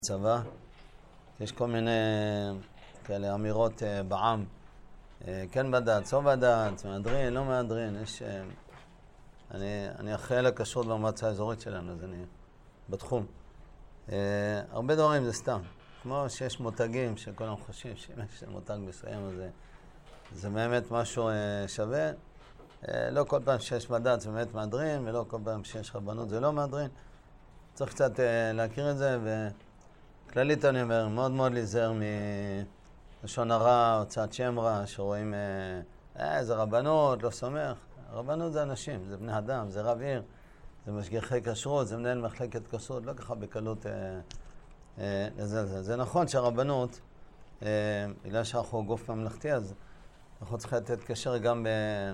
צבא, יש כל מיני כאלה אמירות בעם, כן בד"ץ, לא בד"ץ, מהדרין, לא מהדרין, אני אחראי לכשרות במועצה האזורית שלנו, אז אני בתחום. הרבה דברים זה סתם, כמו שיש מותגים שכולם חושבים שאם יש מותג מסוים, אז זה באמת משהו שווה. לא כל פעם שיש בד"ץ זה באמת מהדרין, ולא כל פעם שיש רבנות זה לא מהדרין. צריך קצת להכיר את זה, כללית אני אומר, מאוד מאוד להיזהר מלשון הרע, הוצאת שם רע, שרואים זה רבנות, לא סומך. רבנות זה אנשים, זה בני אדם, זה רב עיר, זה משגיחי כשרות, זה מנהל מחלקת כשרות, לא ככה בקלות לזלזל. זה נכון שהרבנות, בגלל שאנחנו גוף ממלכתי, אז אנחנו צריכים לתת קשר גם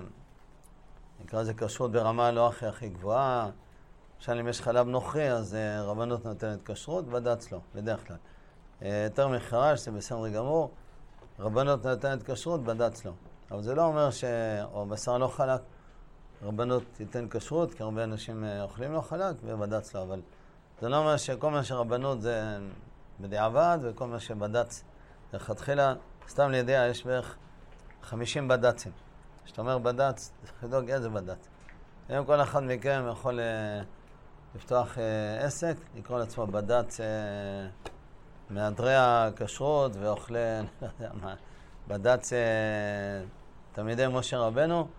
נקרא לזה כשרות ברמה לא הכי גבוהה. למשל, אם יש חלב נוכרי, אז רבנות נותנת כשרות, בד"ץ לא, בדרך כלל. יותר מחרש, זה בסדר גמור, רבנות נותנת כשרות, בד"ץ לא. אבל זה לא אומר או בשר לא חלק, רבנות תיתן כשרות, כי הרבה אנשים אוכלים לא חלק, ובד"ץ לא. אבל זה לא אומר שכל מה שרבנות זה בדיעבד, וכל מה שבד"ץ לכתחילה, סתם לידיעה, יש בערך 50 בד"צים. כשאתה אומר בד"ץ, תדאג איזה בד"ץ. היום כל אחד מכם יכול לפתוח עסק, לקרוא לעצמו בד"ץ מהדרי הכשרות ואוכלי, לא יודע מה, בד"ץ תלמידי משה רבנו,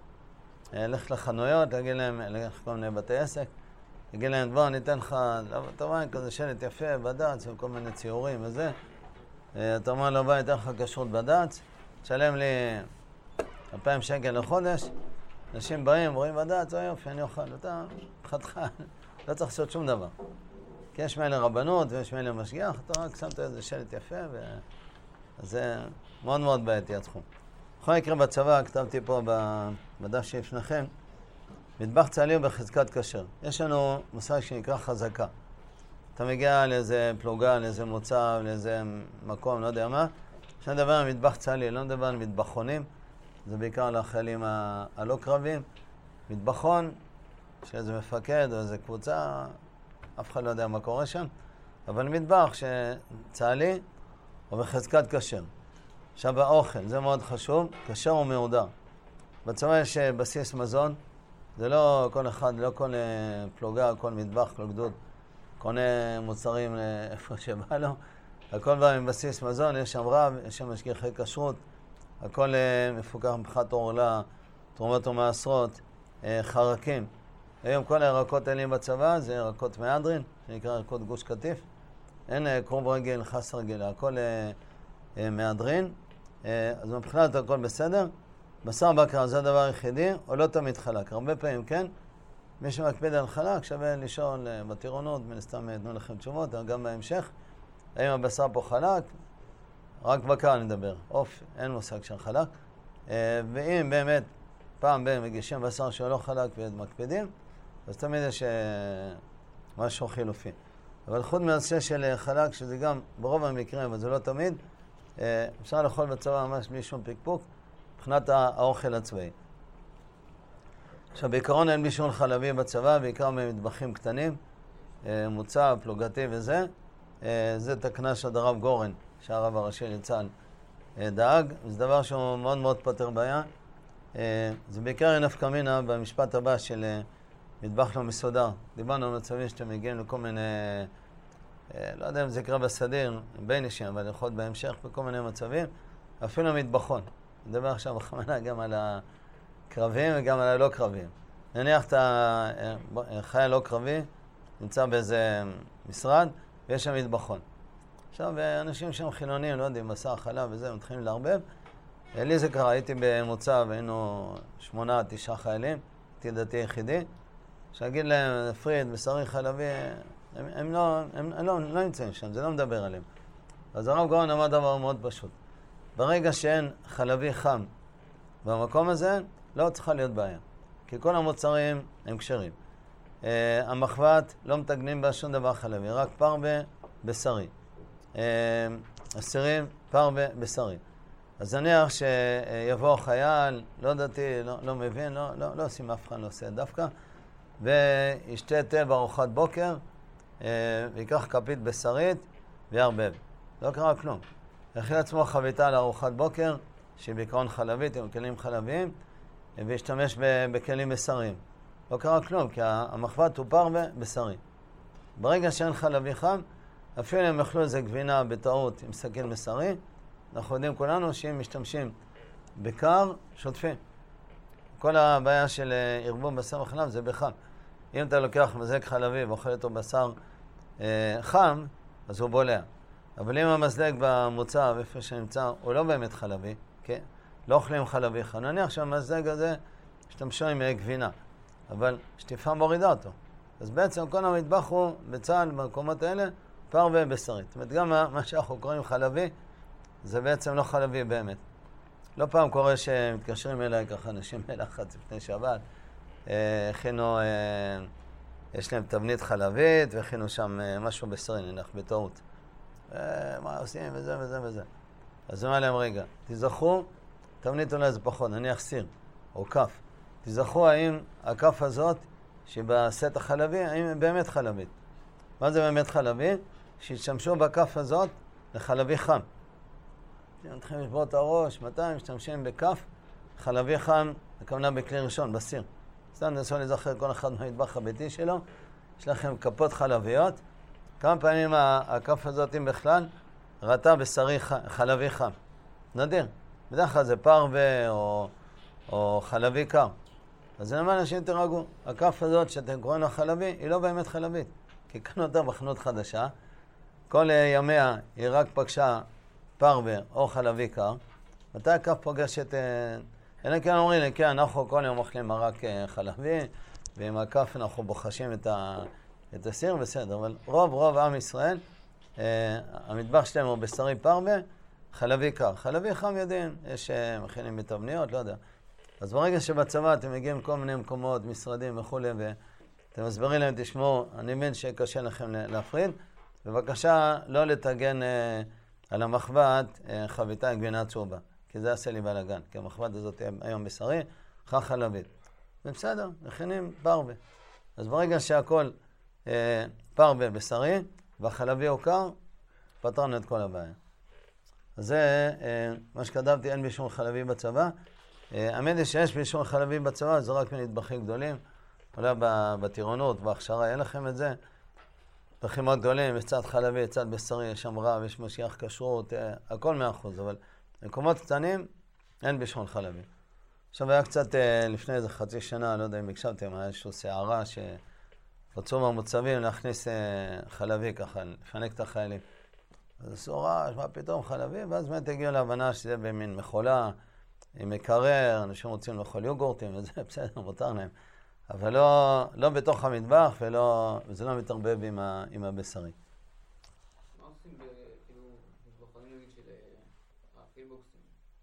לך לחנויות, להגיד להם, לך כל מיני בתי עסק, להגיד להם, בוא, ניתן לך, אתה רואה כזה שלט יפה, בד"ץ, עם כל מיני ציורים וזה, אתה אומר לו, בוא, ניתן לך כשרות בד"ץ, תשלם לי 2,000 שקל לחודש, אנשים באים, רואים בד"ץ, יופי, אני אוכל, אתה חתך, לא צריך לעשות שום דבר. כי יש מילא רבנות ויש מילא משגיח, אתה רק שמת איזה שלט יפה, אז זה מאוד מאוד בעייתי התחום. בכל מקרה בצבא, כתבתי פה בדף שלפניכם, מטבח צה"לי הוא בחזקת כשר. יש לנו מושג שנקרא חזקה. אתה מגיע לאיזה פלוגה, לאיזה מוצב, לאיזה מקום, לא יודע מה, אפשר לדבר על מטבח צה"לי, לא מדבר על מטבחונים, זה בעיקר לחיילים הלא קרבים. מטבחון, יש איזה מפקד או איזה קבוצה, אף אחד לא יודע מה קורה שם, אבל מטבח שצה"לי הוא בחזקת כשר. עכשיו באוכל, זה מאוד חשוב, כשר ומהודר. בצבא יש בסיס מזון, זה לא כל אחד, לא כל פלוגה, כל מטבח, כל גדוד, קונה מוצרים איפה שבא לו, הכל בא עם בסיס מזון, יש שם רב, יש שם משגיחי כשרות, הכל מפוקח מבחינת עורלה, תרומות ומעשרות, חרקים. היום כל הירקות האלה בצבא זה ירקות מהדרין, שנקרא ירקות גוש קטיף. אין קרוב רגיל, חס רגיל, הכל מהדרין. אז מבחינת הכל בסדר. בשר בקר זה הדבר היחידי, או לא תמיד חלק. הרבה פעמים כן. מי שמקפיד על חלק שווה לשאול בטירונות, מן הסתם יתנו לכם תשובות, גם בהמשך. האם הבשר פה חלק? רק בקר אני מדבר. עוף, אין מושג של חלק. ואם באמת פעם מגישים בשר שהוא לא חלק ומקפידים, אז תמיד יש משהו חילופי. אבל חוץ מהנושא של חלק, שזה גם ברוב המקרים, אבל זה לא תמיד, אפשר לאכול בצבא ממש בלי שום פיקפוק, מבחינת האוכל הצבאי. עכשיו, בעיקרון אין בישול חלבי בצבא, בעיקר ממטבחים קטנים, מוצב, פלוגתי וזה. זה תקנה של הרב גורן, שהרב הראשי לצה"ל דאג. זה דבר שהוא מאוד מאוד פותר בעיה. זה בעיקר אין נפקא מינה במשפט הבא של מטבח לא מסודר. דיברנו על מצבים שאתם מגיעים לכל מיני, לא יודע אם זה יקרה בסדיר, בין אישים, אבל יכול להיות בהמשך בכל מיני מצבים, אפילו מטבחון. נדבר עכשיו בכוונה גם על הקרבים וגם על הלא קרבים. נניח אתה חייל לא קרבי, נמצא באיזה משרד, ויש שם מטבחון. עכשיו, אנשים שהם חילונים, לא יודעים, בשר, חלב וזה, מתחילים לערבב. לי זה קרה, הייתי במוצב, היינו 8-9 חיילים, הייתי דתי יחידי, שאגיד להם, פריד, בשרי חלבי, הם לא נמצאים שם, זה לא מדבר עליהם. אז הרב גורן אמר דבר מאוד פשוט. ברגע שאין חלבי חם במקום הזה, לא צריכה להיות בעיה. כי כל המוצרים הם כשרים. המחבת לא מתגנים בה שום דבר חלבי, רק פרווה בשרי. אסירים, פרווה בשרי. אז נניח שיבוא חייל, לא דתי, לא מבין, לא עושים אף אחד, לא עושה דווקא, וישתה תה בארוחת בוקר, ויקח כפית בשרית, ויערבב. לא קרה כלום. הכין עצמו חביתה לארוחת בוקר, שהיא בעיקרון חלבית, עם כלים חלביים, והשתמש בכלים בשריים. לא קרה כלום, כי המחבת הוא פרווה בשרי. ברגע שאין חלבי חם, אפילו אם אכלו איזה גבינה בטעות עם סכין בשרי, אנחנו יודעים כולנו שאם משתמשים בקר, שוטפים. כל הבעיה של ערבוב בשר וחלב זה בחם. אם אתה לוקח מזלג חלבי ואוכל אותו בשר חם, אז הוא בולע. אבל אם המזלג במוצב, איפה שנמצא, הוא לא באמת חלבי, כן? לא אוכלים חלבי חם. נניח שהמזלג הזה משתמשו עם גבינה, אבל שטיפה מורידה אותו. אז בעצם כל המטבח הוא בצה"ל, במקומות האלה, פרווה בשרי. זאת אומרת, גם מה שאנחנו קוראים חלבי, זה בעצם לא חלבי באמת. לא פעם קורה שמתקשרים אליי ככה אנשים מלחץ לפני שבת, הכינו, יש להם תבנית חלבית, והכינו שם משהו בשרי, נניח, בטעות. מה עושים וזה וזה וזה. אז אומר להם, רגע, תזכרו, תבנית אולי זה פחות, נניח סיר או כף. תזכרו האם הכף הזאת, שבסט החלבי, האם היא באמת חלבית. מה זה באמת חלבי? שהשתמשו בכף הזאת לחלבי חם. אתם מתחילים לשבור את הראש, מתי משתמשים בכף חלבי חם, הכוונה בכלי ראשון, בסיר. סתם נסו להיזכר כל אחד מהמטבח הביתי שלו, יש לכם כפות חלביות, כמה פעמים הכף הזאת, אם בכלל, ראתה בשרי חלבי חם. נדיר. בדרך כלל זה פרווה או חלבי קר. אז למה אנשים תרגעו? הכף הזאת שאתם קוראים לה חלבי, היא לא באמת חלבית. כי קנו אותה בחנות חדשה, כל ימיה היא רק פגשה פרווה או חלבי קר. מתי הכף פוגשת... אלא כן אומרים לי, כן, אנחנו כל יום אוכלים מרק חלבי, ועם הכף אנחנו בוחשים את הסיר, בסדר. אבל רוב עם ישראל, המטבח שלהם הוא בשרי פרווה, חלבי קר. חלבי חם יודעים, יש מכינים בתבניות, לא יודע. אז ברגע שבצבא אתם מגיעים כל מיני מקומות, משרדים וכו', ואתם מסברים להם, תשמעו, אני מבין שקשה לכם להפריד, בבקשה לא לתגן על המחבת חביתה עם גבינה צהובה, כי זה יעשה לי בלגן, כי המחבת הזאת היום בשרי, אחר חלבית. ובסדר, מכינים פרווה. אז ברגע שהכל פרווה בשרי, והחלבי הוא קר, פתרנו את כל הבעיה. אז זה מה שכתבתי, אין בישול חלבי בצבא. האמת היא שיש בישול חלבי בצבא, זה רק מנטבחים גדולים. אולי בטירונות, בהכשרה, אין לכם את זה. נטבחים מאוד גדולים, יש צד חלבי, צד בשרי, יש שם רב, יש משיח כשרות, הכל 100%, אבל במקומות קטנים, אין בישול חלבי. עכשיו היה קצת לפני איזה חצי שנה, לא יודע אם הקשבתם, היה איזושהי שערה שרצו מהמוצבים להכניס חלבי ככה, לפנק את החיילים. אז עשו רעש, מה פתאום חלבי? ואז באמת הגיעו להבנה שזה במין מכולה, עם מקרר, אנשים רוצים לאכול יוגורטים, וזה בסדר, מותר להם. אבל לא בתוך המטבח, וזה לא מתערבב עם הבשרי. מה עושים כאילו, בוחרים נגיד של הפילבוקסים?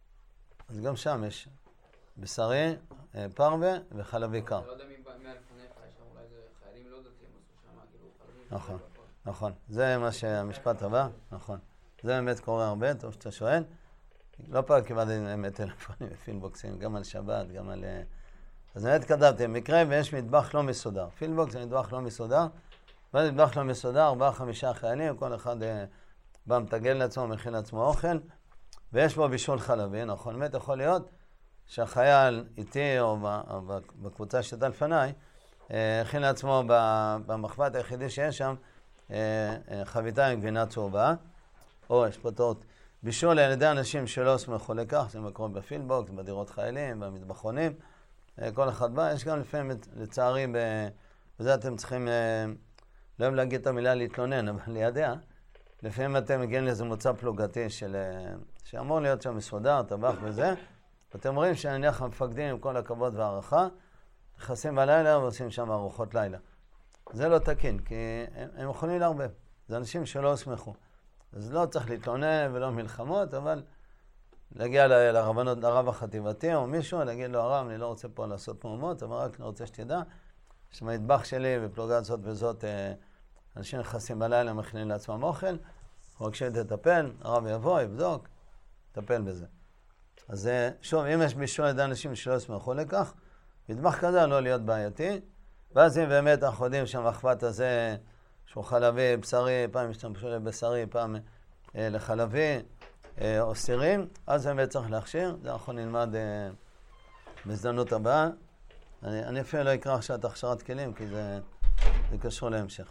אז גם שם יש בשרי, פרווה וחלבי קר. אני לא יודע מי לפניך, יש שם אולי זה חיילים לא דתיים, עשו שם כאילו חלבים. נכון, נכון. זה מה שהמשפט הבא, נכון. זה באמת קורה הרבה, טוב שאתה שואל. לא פעם קיבלתי באמת טלפונים בפילבוקסים, גם על שבת, גם על... אז באמת כתבתי, מקרה ויש מטבח לא מסודר. פילבוקס זה מטבח לא מסודר, ומטבח לא מסודר, 4-5 חיילים, כל אחד בא מתגל לעצמו, מכין לעצמו אוכל, ויש בו בישול חלבי, נכון? באמת יכול להיות שהחייל איתי או בקבוצה שאתה לפניי, הכין לעצמו במחבת היחידי שיש שם, חביתה עם גבינה צהובה, או יש פה טעות, בישול על ידי אנשים שלא הסמכו לכך, זה מקום בפילבוקס, בדירות חיילים, במטבחונים, כל אחד בא, יש גם לפעמים, לצערי, בזה אתם צריכים, לא אוהב להגיד את המילה להתלונן, אבל לידע, לפעמים אתם מגיעים לאיזה מוצא פלוגתי שאמור להיות שם מסודר, טבח וזה, ואתם רואים שנניח המפקדים עם כל הכבוד והערכה, נכנסים בלילה ועושים שם ארוחות לילה. זה לא תקין, כי הם יכולים להרבב. זה אנשים שלא הסמכו. אז לא צריך להתלונן ולא מלחמות, אבל להגיע לרבנות, לרב החטיבתי או מישהו, להגיד לו, הרב, אני לא רוצה פה לעשות מהומות, אבל רק אני רוצה שתדע, שמטבח שלי בפלוגה זאת וזאת, אנשים נכנסים בלילה, מכינים לעצמם אוכל, רק שתטפל, הרב יבוא, יבדוק, יטפל בזה. אז שוב, אם יש בישול לידי אנשים שלא יסמכו לכך, מטבח כזה לא להיות בעייתי, ואז אם באמת אנחנו יודעים שהמחבת הזה שהוא חלבי, בשרי, פעם השתמשו לבשרי, פעם לחלבי או סירים, אז באמת צריך להכשיר. זה אנחנו נלמד בהזדמנות הבאה. אני אפילו לא אקרא עכשיו את הכשרת כלים, כי זה קשור להמשך.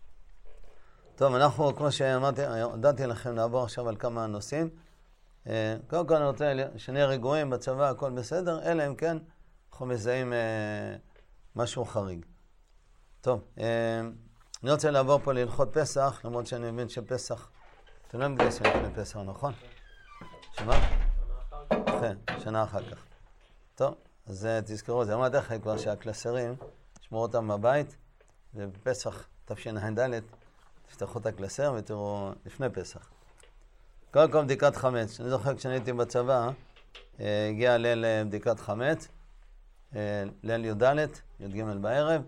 טוב, אנחנו, כמו שאמרתי, הודעתי לכם לעבור עכשיו על כמה נושאים. קודם כל אני רוצה שנהיה רגועים בצבא, הכל בסדר, אלא אם כן אנחנו מזהים משהו חריג. טוב, אני רוצה לעבור פה להלכות פסח, למרות שאני מבין שפסח, אתם לא מתגייסים לפני פסח, נכון? שמה? כן, שנה אחר כך. טוב, אז תזכרו, זה אמרת איך כבר שהקלסרים, שמור אותם בבית, ובפסח תשע"ד, תפתחו את הקלסר ותראו לפני פסח. קודם כל בדיקת חמץ. אני זוכר כשאני הייתי בצבא, הגיע ליל בדיקת חמץ, ליל י"ד, י"ג בערב,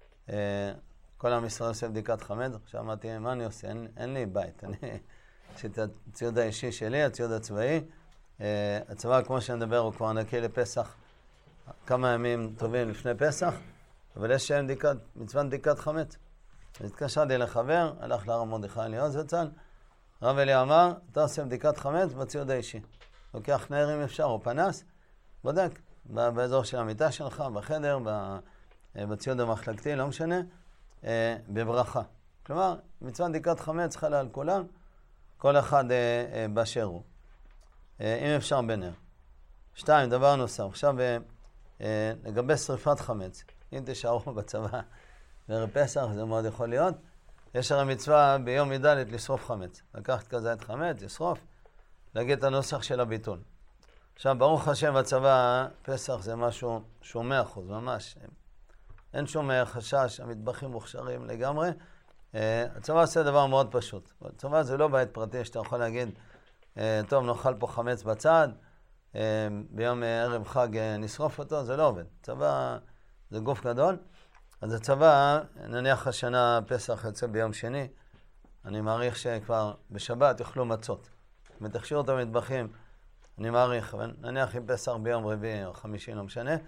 כל עם ישראל עושה בדיקת חמץ. עכשיו אמרתי, מה אני עושה? אין לי בית. יש את הציוד האישי שלי, הציוד הצבאי. הצבא, כמו שאני מדבר, הוא כבר נקי לפסח כמה ימים טובים לפני פסח, אבל יש מצוות בדיקת חמץ. אז התקשרתי לחבר, הלך לרב מרדכי אליהו זצ"ל, הרב אליהו אמר, אתה עושה בדיקת חמץ בציוד האישי. לוקח נר אם אפשר או פנס, בודק באזור של המיטה שלך, בחדר, בציוד המחלקתי, לא משנה, בברכה. כלומר, מצוות בדיקת חמץ חלה על כולם, כל אחד באשר הוא. אם אפשר בנר. 2, דבר נוסף. עכשיו, לגבי שריפת חמץ, אם תשארו בצבא בערב פסח, זה מאוד יכול להיות, יש הרי מצווה ביום י"ד לשרוף חמץ. לקחת כזה את חמץ, לשרוף, להגיד את הנוסח של הביטול. עכשיו, ברוך השם בצבא, פסח זה משהו שהוא 100%, ממש. אין שום חשש, המטבחים מוכשרים לגמרי. הצבא עושה דבר מאוד פשוט. הצבא זה לא בית פרטי שאתה יכול להגיד, טוב, נאכל פה חמץ בצד, ביום ערב חג נשרוף אותו, זה לא עובד. צבא זה גוף גדול. אז הצבא, נניח השנה פסח יוצא ביום שני, אני מעריך שכבר בשבת יאכלו מצות. מתכשירו את המטבחים, אני מעריך, נניח אם פסח ביום רביעי או חמישי, לא משנה,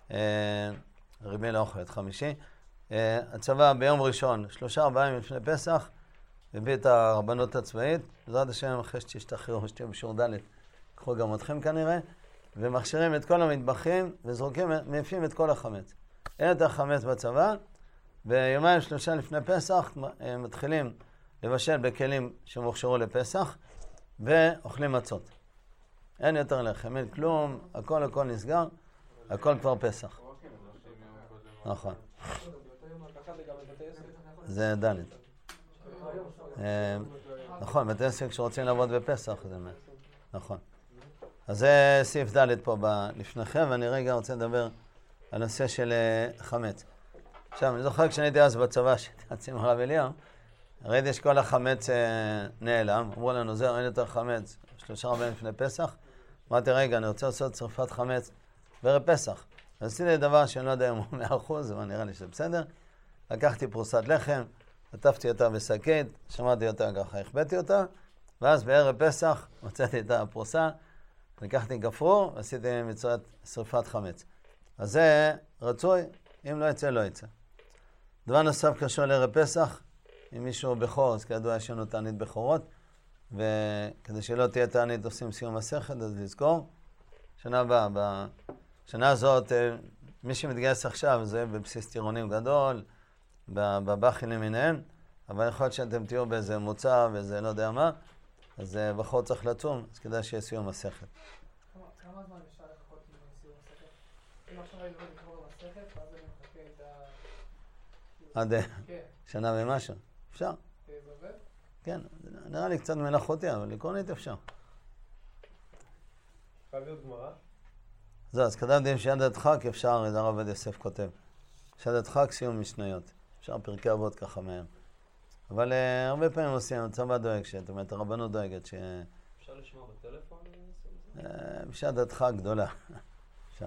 רביעי לא אוכל את חמישי. הצבא ביום ראשון, 3-4 ימים לפני פסח, הביא את הרבנות הצבאית, בעזרת השם אחרי שתשתחררו, שתהיו בשיעור ד', קחו גם אתכם כנראה, ומכשירים את כל המטבחים וזרוקים, מעיפים את כל החמץ. אין יותר חמץ בצבא, ויומיים 3 לפני פסח מתחילים לבשל בכלים שמוכשרו לפסח, ואוכלים מצות. אין יותר לחם, אין כלום, הכל נסגר, הכל כבר פסח. נכון. זה ד'. נכון, בתי עסק שרוצים לעבוד בפסח, זה מה. נכון. אז זה סעיף ד' פה לפניכם, ואני רגע רוצה לדבר על נושא של חמץ. עכשיו, אני זוכר כשאני הייתי אז בצבא, שהתייעצתי עם הרב אליהו, ראיתי שכל החמץ נעלם, אמרו לנו, זהו, אין יותר חמץ, 3-4 ימים לפני פסח. אמרתי, רגע, אני רוצה לעשות שריפת חמץ בערב פסח. אז עשיתי דבר שאני לא יודע אם הוא 100%, אבל נראה לי שזה בסדר. לקחתי פרוסת לחם, עטפתי אותה בשקית, שמרתי אותה ככה, החבאתי אותה, ואז בערב פסח מצאתי את הפרוסה, לקחתי גפרור, ועשיתי מצוות שריפת חמץ. אז זה רצוי, אם לא יצא, לא יצא. דבר נוסף קשור לערב פסח, אם מישהו בכור, אז כידוע יש לנו תענית בכורות, וכדי שלא תהיה תענית עושים סיום מסכת, אז לזכור. שנה הבאה, בשנה הזאת, מי שמתגייס עכשיו זה בבסיס טירונים גדול, בבחים למיניהם, אבל יכול להיות שאתם תהיו באיזה מוצא ואיזה לא יודע מה, אז בחור צריך לצום, אז כדאי שיהיה סיום מסכת. כמה זמן אפשר לחכות עם סיום מסכת? אם עכשיו אני לא לקרוא במסכת, ואז אני מחכה את ה... עד שנה ומשהו. אפשר. זה עובד? כן, נראה לי קצת מלאכותי, אבל עקרונית אפשר. חייב להיות גמרא? זהו, אז כתבתי שיד הדחק אפשר, הרב עובדיה יוסף כותב. שיד הדחק סיום משניות. אפשר פרקי אבות ככה מהר. אבל הרבה פעמים עושים, הצבא דואג, זאת אומרת, הרבנות דואגת ש... אפשר לשמוע בטלפון? שיד הדחק גדולה. אפשר.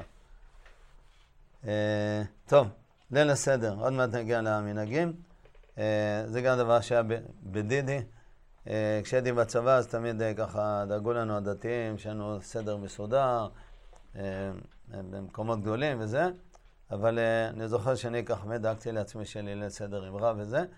טוב, ליל הסדר, עוד מעט נגיע למנהגים. זה גם דבר שהיה בדידי. כשהייתי בצבא, אז תמיד ככה דאגו לנו הדתיים, שהיינו סדר מסודר, במקומות גדולים וזה. אבל אני זוכר שאני ככה דאגתי לעצמי שלי ליל סדר עם רב וזה.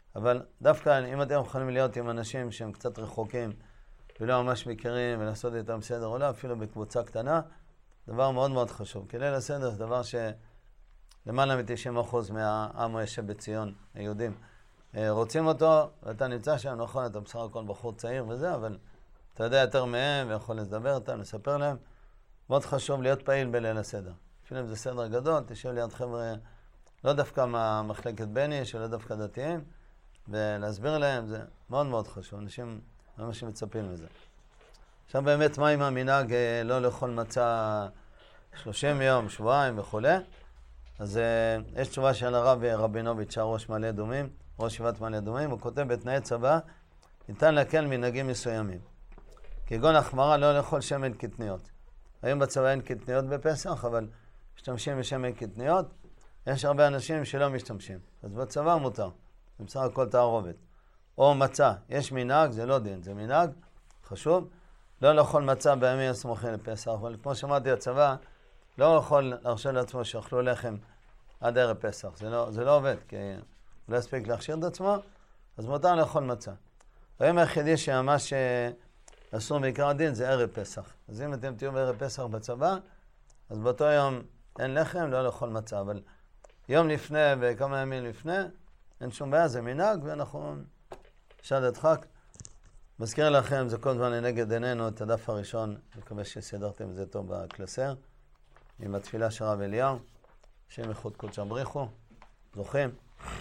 אבל דווקא אם אתם יכולים להיות עם אנשים שהם קצת רחוקים, ולא ממש מכירים, ולעשות איתם סדר עולה, אפילו בקבוצה קטנה, דבר מאוד מאוד חשוב. כי ליל הסדר זה דבר שלמעלה מ-90% מהעם היושב בציון, היהודים, רוצים אותו, ואתה נמצא שם, נכון, אתה בסך הכל בחור צעיר וזה, אבל אתה יודע יותר מהם, ויכול לדבר איתם, לספר להם. מאוד חשוב להיות פעיל בליל הסדר. אפילו אם זה סדר גדול, תשב ליד חבר'ה, לא דווקא מהמחלקת בני, שלא דווקא דתיים, ולהסביר להם, זה מאוד מאוד חשוב. אנשים ממש מצפים לזה. עכשיו באמת, מה עם המנהג לא לאכול מצה 30 יום, שבועיים וכו'? אז יש תשובה של הרב רבינוביץ', ראש מעלה אדומים, ראש ישיבת מעלה אדומים, הוא כותב בתנאי צבא, ניתן להקל מנהגים מסוימים. כגון החמרה לא לאכול שמן קטניות. היום בצבא אין קטניות בפסח, אבל משתמשים בשמן קטניות. יש הרבה אנשים שלא משתמשים. אז בצבא מותר. זה בסך הכל תערובת. או מצה. יש מנהג, זה לא דין, זה מנהג. חשוב. לא לאכול מצה בימים הסמוכים לפסח. אבל כמו שאמרתי, הצבא לא יכול להרשות לעצמו שאכלו לחם עד ערב פסח. זה לא עובד, כי הוא לא יספיק להכשיר את עצמו, אז מותר לאכול מצה. היום היחידי שממש אסור בעיקר הדין זה ערב פסח. אז אם אתם תהיו בערב פסח בצבא, אז באותו יום אין לחם, לא לאכול מצה. אבל יום לפני וכמה ימים לפני, אין שום בעיה, זה מנהג, ואנחנו שד הדחק. מזכיר לכם, זה כל זמן לנגד עינינו את הדף הראשון, מקווה שסדרתם את זה טוב בקלסר, עם התפילה של רב אליהו, שם איכות קודש הבריחו, זוכים.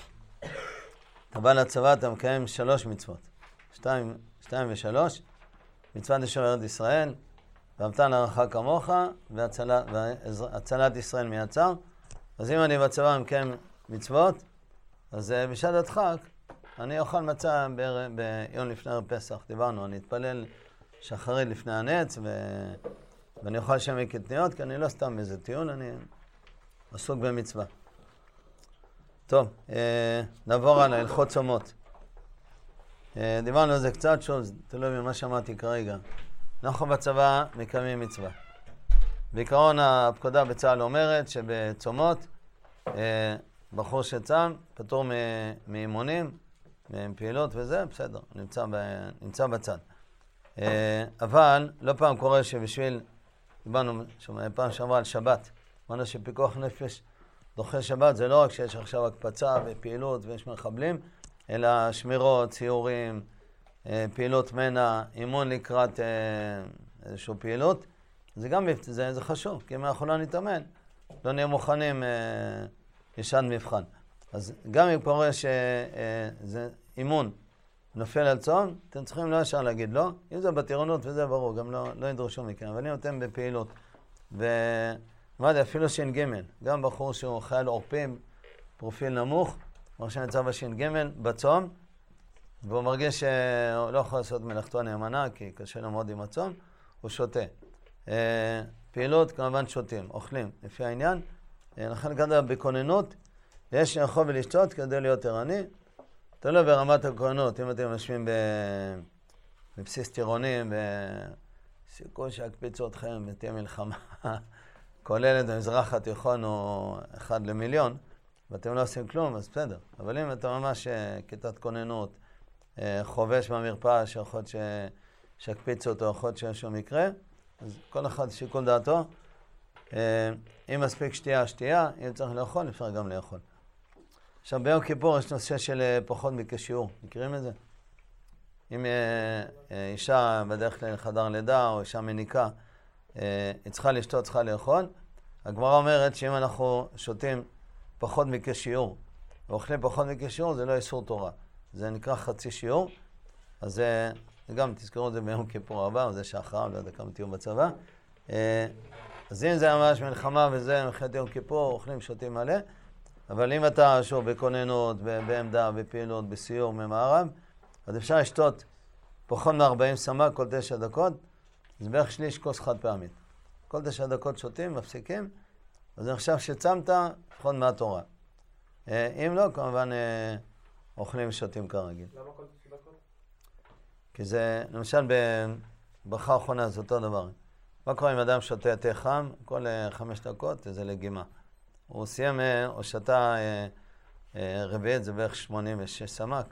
אתה בא לצבא, אתה מקיים 3 מצוות, 2 ו-3, מצוות לשמור ארץ ישראל, ואהבת לרעך כמוך, והצלת ישראל מיצר. אז אם אני בצבא מקיים מצוות, אז בשעת הדחק, אני אוכל מצה ביום לפני ערב פסח. דיברנו, אני אתפלל שחרית לפני הנץ, ואני אוכל שם קטניות, כי אני לא סתם באיזה טיול, אני עסוק במצווה. טוב, נעבור על הלכות צומות. דיברנו על זה קצת, שוב, זה תלוי ממה שאמרתי כרגע. אנחנו בצבא מקיימים מצווה. בעיקרון הפקודה בצה"ל אומרת שבצומות, בחור שצם, פטור מאימונים, מפעילות וזה, בסדר, נמצא בצד. אבל לא פעם קורה שבשביל, דיברנו פעם שעברה על שבת, אמרנו שפיקוח נפש דוחה שבת, זה לא רק שיש עכשיו הקפצה ופעילות ויש מחבלים, אלא שמירות, ציורים, פעילות מנע, אימון לקראת איזושהי פעילות. זה גם זה חשוב, כי אם אנחנו לא נתאמן, לא נהיה מוכנים לשעת מבחן. אז גם אם קורה שזה אימון נופל על צום, אתם צריכים לא ישר להגיד לא. אם זה בטירונות וזה ברור, גם לא ידרשו מכם. אבל אם אתם בפעילות, אפילו שין ג', גם בחור שהוא חייל עורפים, פרופיל נמוך, כמו שנמצא בשין ג' בצום, והוא מרגיש שהוא לא יכול לעשות מלאכתו נאמנה, כי קשה לו מאוד עם הצום, הוא שותה. פעילות כמובן שותים, אוכלים, לפי העניין. לכן כדי בכוננות, יש לאכול ולשתות כדי להיות ערני. תלוי ברמת הכוננות, אם אתם יושבים בבסיס טירונים, בסיכוי שיקפיצו אתכם ותהיה מלחמה, כוללת במזרח התיכון הוא 1 למיליון, ואתם לא עושים כלום, אז בסדר. אבל אם אתה ממש כיתת כוננות, חובש במרפאה שיכול שיקפיצו אותו, יכול שיש מקרה, אז כל אחד שיקול דעתו. אם מספיק שתייה, אם צריך לאכול, אפשר גם לאכול. עכשיו ביום כיפור יש נושא של פחות מכשיעור, מכירים את זה? אם אישה בדרך כלל חדר לידה או אישה מניקה, היא צריכה לשתות, צריכה לאכול. הגמרא אומרת שאם אנחנו שותים פחות מכשיעור, ואוכלים פחות מכשיעור, זה לא איסור תורה. זה נקרא חצי שיעור. אז גם תזכרו את זה ביום כיפור הבא, או זה שאחריו, לא יודע כמה תהיו בצבא. אז אם זה ממש מלחמה וזה, מלחמת יום כיפור, אוכלים, שותים מלא. אבל אם אתה שוב בכוננות, בעמדה, בפעילות, בסיור, ממערב, אז אפשר לשתות פחות מ-40 סמ"ק כל 9 דקות, זה בערך שליש כוס חד פעמית. כל 9 דקות שותים, מפסיקים, אז אני חושב שצמת, לפחות מהתורה. אם לא, כמובן אוכלים ושותים כרגיל. למה כל 9 דקות? כי זה, למשל בברכה האחרונה זה אותו דבר. מה קורה אם אדם שותה תה חם, כל 5 דקות זה לגימה. הוא סיים או שתה רביעית, זה בערך 86 סמ"ק.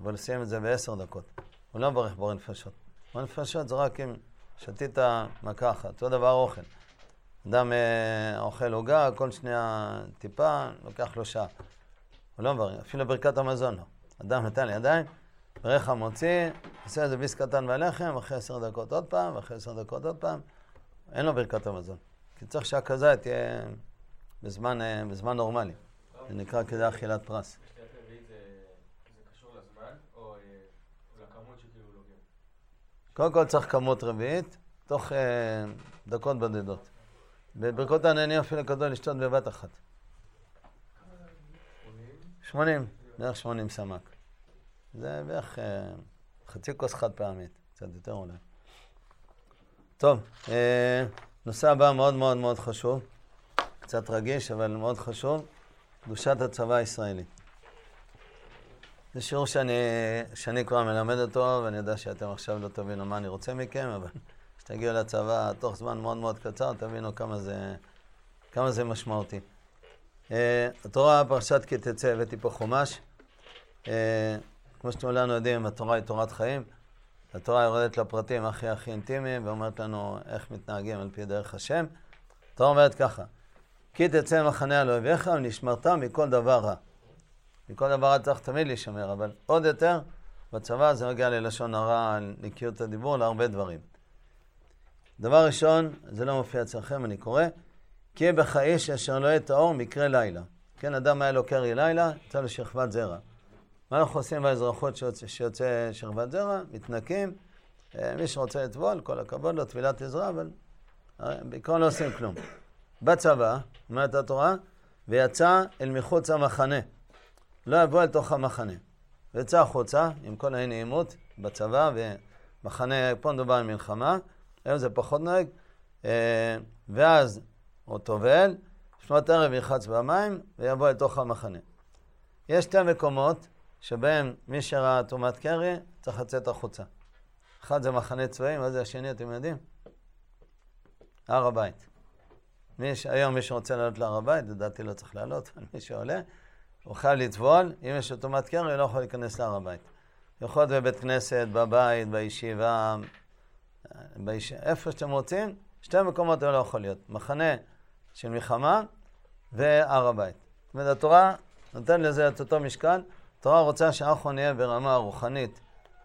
אבל הוא סיים את זה ב10 דקות. הוא לא מברך בורא נפשות. בורא נפשות זה רק אם שתית מכה אחת. אותו דבר אוכל. אדם אוכל עוגה, כל שנייה טיפה, לוקח לו שעה. הוא לא מברך, אפילו ברכת המזון לא. אדם נתן לי ידיים, ברך המוציא, עושה איזה ביס קטן מהלחם, אחרי 10 דקות עוד פעם, אחרי 10 דקות עוד פעם. אין לו ברכת המזון. כי צריך שהכזה תהיה בזמן נורמלי. זה נקרא כזה אכילת פרס. בשתיית רביעית זה קשור לזמן או לכמות שכאילו לוגים? קודם כל צריך כמות רביעית, תוך דקות בודדות. בברכות העננים אפילו כדאי לשתות בבת אחת. 80, בערך 80 סמ"ק. זה בערך חצי כוס חד פעמית, קצת יותר אולי. טוב, נושא הבא מאוד מאוד מאוד חשוב, קצת רגיש אבל מאוד חשוב, קדושת הצבא הישראלי. זה שיעור שאני כבר מלמד אותו, ואני יודע שאתם עכשיו לא תבינו מה אני רוצה מכם, אבל כשתגיעו לצבא תוך זמן מאוד מאוד קצר, תבינו כמה זה משמעותי. התורה, פרשת כי תצא, הבאתי פה חומש. כמו שכולנו יודעים, התורה היא תורת חיים. התורה יורדת לפרטים הכי אינטימיים, ואומרת לנו איך מתנהגים על פי דרך השם. התורה אומרת ככה, כי תצא מחנה על אויביך ונשמרת מכל דבר רע. מכל דבר רע צריך תמיד להישמר, אבל עוד יותר, בצבא זה מגיע ללשון הרע, על נקיות הדיבור, להרבה דברים. דבר ראשון, זה לא מופיע אצלכם, אני קורא, כי בך איש אשר לא יהיה טהור מקרה לילה. כן, אדם היה לו קרי לילה, יצא לו שכבת זרע. מה אנחנו עושים באזרחות שיוצא שכבת זרע? מתנקים, מי שרוצה לטבול, כל הכבוד לו, טבילת עזרה, אבל בעיקרון לא עושים כלום. בצבא, אומרת התורה, ויצא אל מחוץ המחנה. לא יבוא אל תוך המחנה. ויצא החוצה, עם כל הנעימות, בצבא, ומחנה, פה מדובר על מלחמה, היום זה פחות נוהג, ואז הוא טובל, שנות ערב ירחץ במים, ויבוא אל תוך המחנה. יש 2 מקומות שבהם מי שראה תרומת קרי צריך לצאת החוצה. אחד זה מחנה צבאי, מה זה השני אתם יודעים? הר הבית. היום מי שרוצה לעלות להר הבית, לדעתי לא צריך לעלות, אבל מי שעולה, הוא חייב לטבול, אם יש לו תרומת קרי הוא לא יכול להיכנס להר הבית. יכול להיות בבית כנסת, בבית, בישיבה, איפה שאתם רוצים, 2 מקומות הוא לא יכול להיות. מחנה של מלחמה והר הבית. זאת אומרת, התורה נותן לזה את אותו משקל. התורה רוצה שאנחנו נהיה ברמה רוחנית,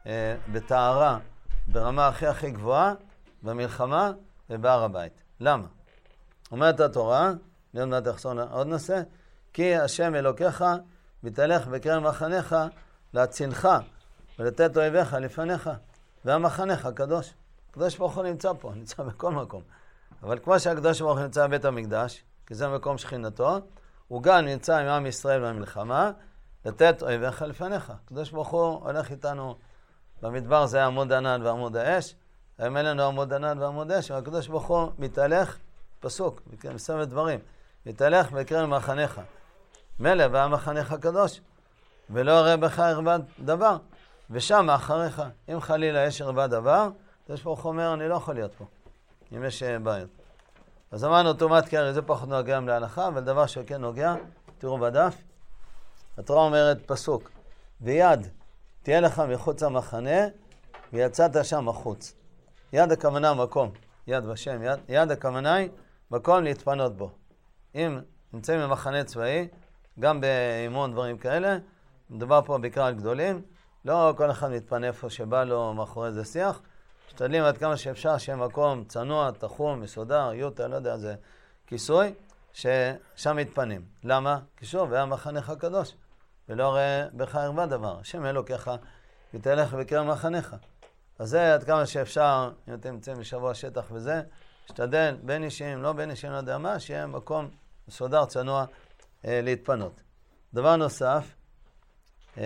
בטהרה, ברמה הכי גבוהה, במלחמה ובהר הבית. למה? אומרת התורה, עוד מעט תחזור עוד נושא, כי השם אלוקיך מתהלך בקרב מחניך להצילך ולתת אויביך לפניך, והמחנך קדוש. הקדוש ברוך הוא נמצא פה, נמצא בכל מקום. אבל כמו שהקדוש ברוך הוא נמצא בבית המקדש, כי זה מקום שכינתו, הוא גם נמצא עם עם ישראל במלחמה, לתת אויביך לפניך. הקדוש ברוך הוא הולך איתנו במדבר, זה עמוד ענן ועמוד האש, היום אין לנו עמוד ענן ועמוד אש, והקדוש ברוך הוא מתהלך, פסוק, מסיים דברים, מתהלך בקרב מחניך. מלא והמחנך הקדוש, ולא יראה בך ערווה דבר, ושם אחריך, אם חלילה יש ערווה דבר, הקדוש ברוך הוא אומר, אני לא יכול להיות פה, אם יש בעיות. אז אמרנו תרומת קרי, זה פחות נוגע גם להלכה, אבל דבר שכן נוגע, תראו בדף, התורה אומרת פסוק, ויד תהיה לך מחוץ המחנה, ויצאת שם החוץ. יד הכוונה מקום, יד בשם, יד הכוונה היא מקום להתפנות בו. אם נמצאים במחנה צבאי, גם באימון דברים כאלה, מדובר פה בעיקר על גדולים, לא כל אחד מתפנה איפה שבא לו מאחורי זה שיח, משתדלים עד כמה שאפשר שיהיה מקום צנוע, תחום, מסודר, יוטה, לא יודע, זה כיסוי, ששם מתפנים. למה? כי שוב, היה מחנך הקדוש, ולא ראה בך ערווה דבר. השם אלוקיך יתהלך בקרב מחנך. אז זה עד כמה שאפשר, אם אתם נמצאים בשבוע שטח וזה, משתדל בין אישים, לא בין אישים, לא יודע מה, שיהיה מקום מסודר, צנוע, להתפנות. דבר נוסף, אני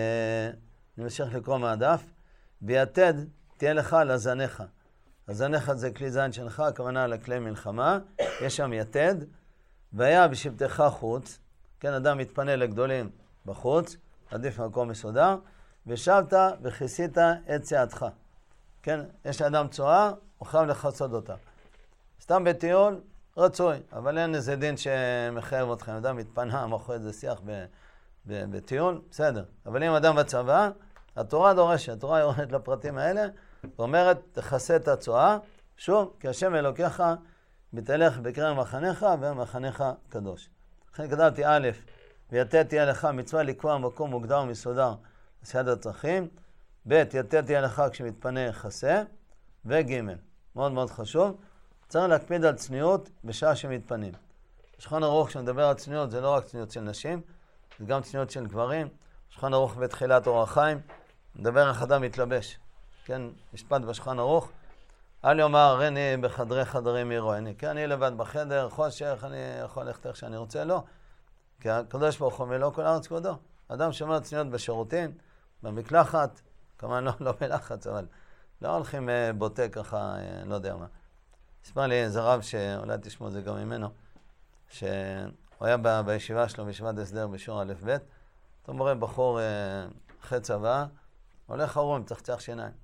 ממשיך לקרוא מהדף, ויתד תהיה לך לזניך. הזניך זה כלי זין שלך, הכוונה לכלי מלחמה, יש שם יתד, והיה בשבתך חוץ, כן, אדם מתפנה לגדולים בחוץ, עדיף מקום מסודר, ושבת וכיסית את צעתך. כן, יש לאדם צועה, הוא חייב לחצות אותה. סתם בטיול, רצוי, אבל אין איזה דין שמחייב אתכם. אדם מתפנה, מאחורי איזה שיח בטיול, בסדר. אבל אם אדם בצבא, התורה דורשת, התורה יורדת לפרטים האלה, ואומרת, תכסה את הצועה, שוב, כי השם אלוקיך מתהלך בקרב מחניך, ומחניך קדוש. לכן כתבתי א', ויתד תהיה לך מצווה לקבוע מקום מוגדר ומסודר לסעד הצרכים, ב', יתד תהיה לך כשמתפנה יכסה, וג', מאוד מאוד חשוב, צריך להקפיד על צניעות בשעה שמתפנים. שולחן ערוך כשמדבר על צניעות, זה לא רק צניעות של נשים, זה גם צניעות של גברים. שולחן ערוך בתחילת אור החיים, מדבר איך אדם מתלבש. כן, משפט בשולחן ערוך. אל יאמר, הריני בחדרי חדרים יראני. כן, אני לבד בחדר, חושך, אני יכול ללכת איך שאני רוצה, לא. כי הקדוש ברוך הוא מלוא כל הארץ כבודו. אדם שומר צניעות בשירותים, במקלחת, כמובן לא בלחץ, אבל לא הולכים בוטה ככה, לא יודע מה. הספר לי איזה רב שאולי תשמעו את זה גם ממנו, שהוא היה בישיבה שלו, בישיבת הסדר בשיעור א' ב', אתה מורה בחור אחרי צבא, הולך ערום, צחצח שיניים.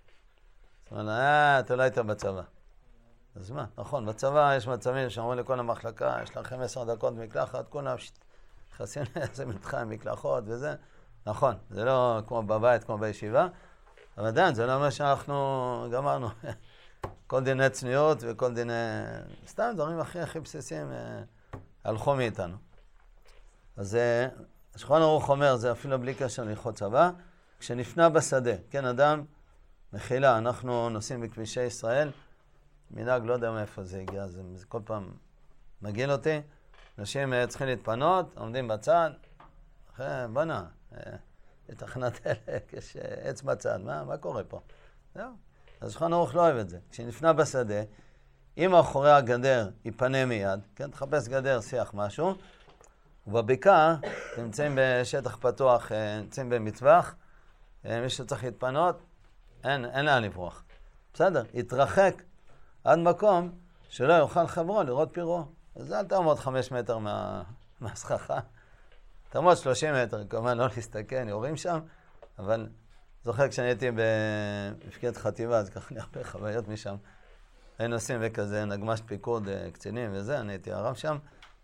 זאת אומרת, אתה לא היית בצבא. אז מה? נכון, בצבא יש מצבים שאומרים לכל המחלקה, יש לכם 10 דקות מקלחת, כולם נכנסים לאיזה מתחם מקלחות וזה. נכון, זה לא כמו בבית, כמו בישיבה, אבל עדיין, זה לא אומר שאנחנו גמרנו. כל דיני צניעות וכל דיני... סתם דברים הכי בסיסיים הלכו מאיתנו. אז השולחן ערוך אומר, זה אפילו בלי קשר להלכות צבא, כשנפנה בשדה, כן, אדם, מחילה, אנחנו נוסעים בכבישי ישראל, מנהג, לא יודע מאיפה זה הגיע, זה כל פעם מגיל אותי, אנשים צריכים להתפנות, עומדים בצד, בנה, יש תחנת דלק, יש עץ בצד, מה קורה פה? זהו. אז שולחן ערוך לא אוהב את זה. כשנפנה בשדה, אם מאחורי הגדר ייפנה מיד, כן, תחפש גדר, שיח משהו, ובבקעה, נמצאים בשטח פתוח, נמצאים במטווח, מישהו צריך להתפנות, אין לאן לברוח. בסדר, יתרחק עד מקום שלא יוכל חברו לראות פירו. אז אל תעמוד 5 מטר מהסככה, תעמוד 30 מטר, כמובן לא להסתכן, יורים שם, אבל זוכר כשאני הייתי במפקדת חטיבה, אז ככה לי הרבה חוויות משם. היינו עושים בכזה נגמ"ש פיקוד קצינים וזה, אני הייתי הרב שם.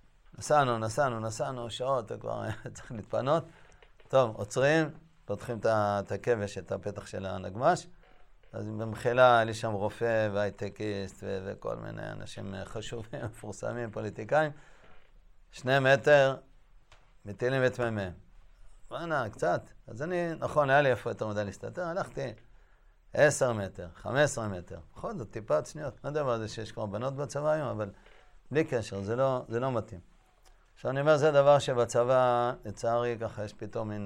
נסענו, שעות, כבר צריך להתפנות. טוב, עוצרים, פותחים את הכבש, את הפתח של הנגמ"ש. אז במחילה, היה לי שם רופא והייטקיסט וכל מיני אנשים חשובים, מפורסמים, פוליטיקאים. 2 מטר, מטילים את מהם. בנה, קצת. אז אני, נכון, היה לי איפה יותר מדי להסתתר, הלכתי 10 מטר, 15 מטר. בכל זאת, טיפה צניעות. לא יודע מה זה שיש כמו בנות בצבא היום, אבל בלי קשר, זה לא מתאים. עכשיו אני אומר, זה דבר שבצבא, לצערי, ככה יש פתאום מין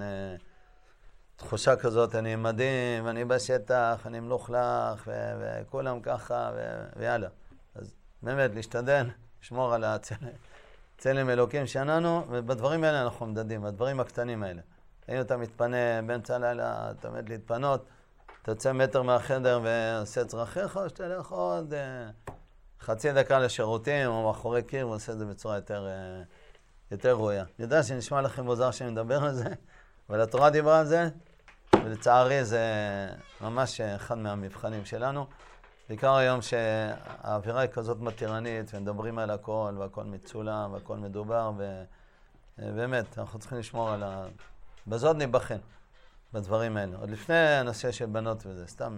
תחושה כזאת, אני מדהים, אני בשטח, אני מלוכלך, וכולם ככה, ויאללה. אז באמת, להשתדל, לשמור על צלם אלוקים שלנו, ובדברים האלה אנחנו מדדים, בדברים הקטנים האלה. אם אתה מתפנה באמצע הלילה, אתה עומד להתפנות, אתה יוצא מטר מהחדר ועושה צרכיך, או שתלך עוד חצי דקה לשירותים, או מאחורי קיר, ועושה את זה בצורה יותר ראויה. אני יודע שנשמע לכם מוזר שאני מדבר על זה, אבל התורה דיברה על זה, ולצערי זה ממש אחד מהמבחנים שלנו. בעיקר היום שהאווירה היא כזאת מתירנית, ומדברים על הכל, והכל מצולם, והכל מדובר, ובאמת, אנחנו צריכים לשמור על בזאת נבחן, בדברים האלה. עוד לפני הנושא של בנות וזה, סתם,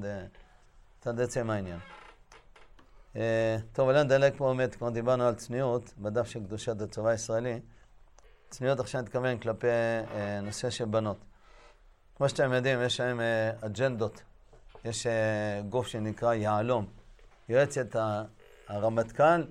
צד עצם העניין. טוב, אלה נדלק פה באמת, כמו דיברנו על צניעות, בדף של קדושת הצבא הישראלי, צניעות עכשיו נתכוון כלפי נושא של בנות. כמו שאתם יודעים, יש להם אג'נדות. יש גוף שנקרא יעלום, יועצת הרמטכ"ל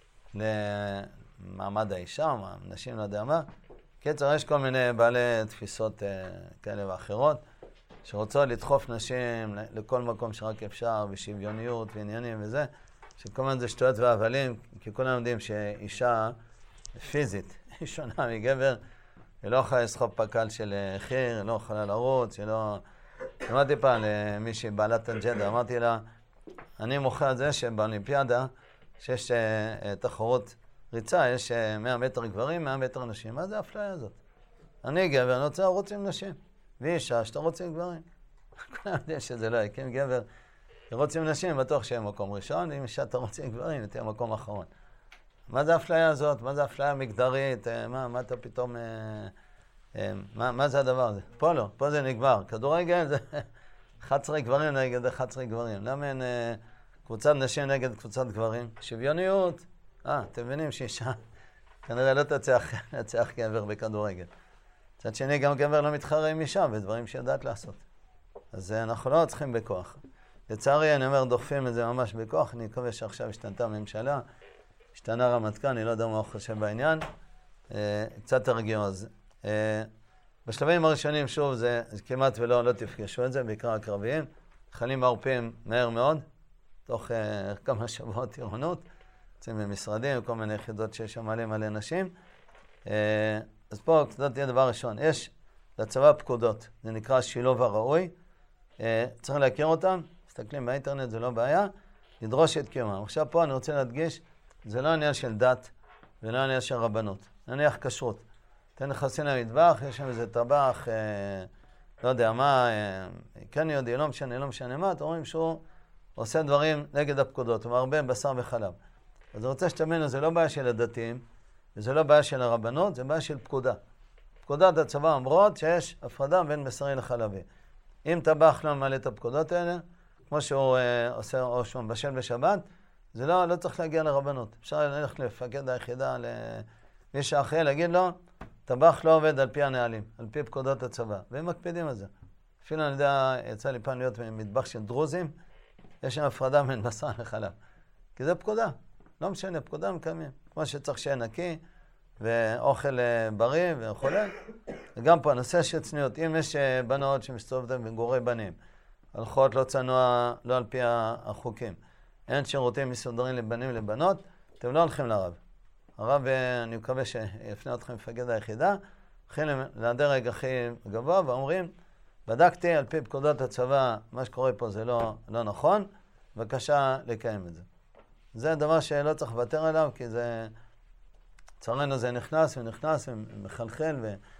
למעמד האישה, נשים, לא יודע מה. קיצר, יש כל מיני בעלי תפיסות כאלה ואחרות, שרוצות לדחוף נשים לכל מקום שרק אפשר, בשוויוניות ועניינים וזה, שכל מיני זה שטויות והבלים, כי כולם יודעים שאישה פיזית, היא שונה מגבר, היא לא יכולה לסחוב פקל של חיר, היא לא יכולה לרוץ, היא לא... אמרתי פעם למישהי בעלת אג'נדה, אמרתי לה, אני מוכר את זה שבאולימפיאדה, שיש תחרות ריצה, יש 100 מטר גברים, 100 מטר נשים. מה זה האפליה הזאת? אני גבר, אני רוצה לרוץ עם נשים. והיא אישה שאתה רוצה עם גברים. כולם יודעים שזה לא יקים גבר. לרוץ עם נשים, בטוח שיהיה מקום ראשון, אם אישה אתה רוצה עם גברים, היא תהיה מקום אחרון. מה זה האפליה הזאת? מה זה האפליה המגדרית? מה אתה פתאום מה זה הדבר הזה? פה לא, פה זה נגמר. כדורגל זה 11 גברים נגד 11 גברים. למה אין קבוצת נשים נגד קבוצת גברים? שוויוניות. אתם מבינים שאישה כנראה לא תצליח גבר בכדורגל. מצד שני, גם גבר לא מתחרה עם אישה בדברים שיודעת לעשות. אז אנחנו לא צריכים בכוח. לצערי, אני אומר, דוחפים את זה ממש בכוח. אני מקווה שעכשיו השתנתה הממשלה, השתנה רמטכ"ל, אני לא יודע מה הוא חושב בעניין. קצת תרגיעו. אז בשלבים הראשונים, שוב, זה כמעט ולא תפגשו את זה, בעיקר הקרביים. חיילים מעורפים מהר מאוד, תוך כמה שבועות טירונות. יוצאים במשרדים, כל מיני יחידות שיש שם מלא נשים. אז פה קצת תהיה דבר ראשון. יש לצבא פקודות, זה נקרא שילוב הראוי. צריך להכיר אותם, מסתכלים באינטרנט, זה לא בעיה. לדרוש את קיומם. עכשיו פה אני רוצה להדגיש, זה לא עניין של דת ולא עניין של רבנות. נניח כשרות. אתם נכנסים למטבח, יש שם איזה טבח, לא יודע מה, כן יהודי, לא משנה מה, אתם רואים שהוא עושה דברים נגד הפקודות, הוא מערבב בשר וחלב. אז אני רוצה שתבינו, זה לא בעיה של הדתיים, וזה לא בעיה של הרבנות, זה בעיה של פקודה. פקודת הצבא אומרות שיש הפרדה בין בשרי לחלבי. אם טבח לא ממלא את הפקודות האלה, כמו שהוא עושה או שהוא מבשל בשבת, זה לא צריך להגיע לרבנות. אפשר ללכת לפקד היחידה, למי שאחראי, להגיד לו, טבח לא עובד על פי הנהלים, על פי פקודות הצבא, והם מקפידים על זה. אפילו אני יודע, יצא לי פעם להיות במטבח של דרוזים, יש שם הפרדה בין בשר לחלב. כי זה פקודה. לא משנה, פקודה מקיימים. כמו שצריך שיהיה נקי, ואוכל בריא וכו'. וגם פה, הנושא של צניעות. אם יש בנות שמסתובבות בגורי בנים, הלכות לא צנוע, לא על פי החוקים. אין שירותים מסודרים לבנים לבנות, אתם לא הולכים לרב. הרב, אני מקווה שיפנה אתכם מפקד היחידה, הולכים לדרג הכי גבוה ואומרים, בדקתי על פי פקודות הצבא, מה שקורה פה זה לא נכון, בבקשה לקיים את זה. זה דבר שלא צריך לוותר עליו, כי זה, צערנו זה נכנס ומחלחל,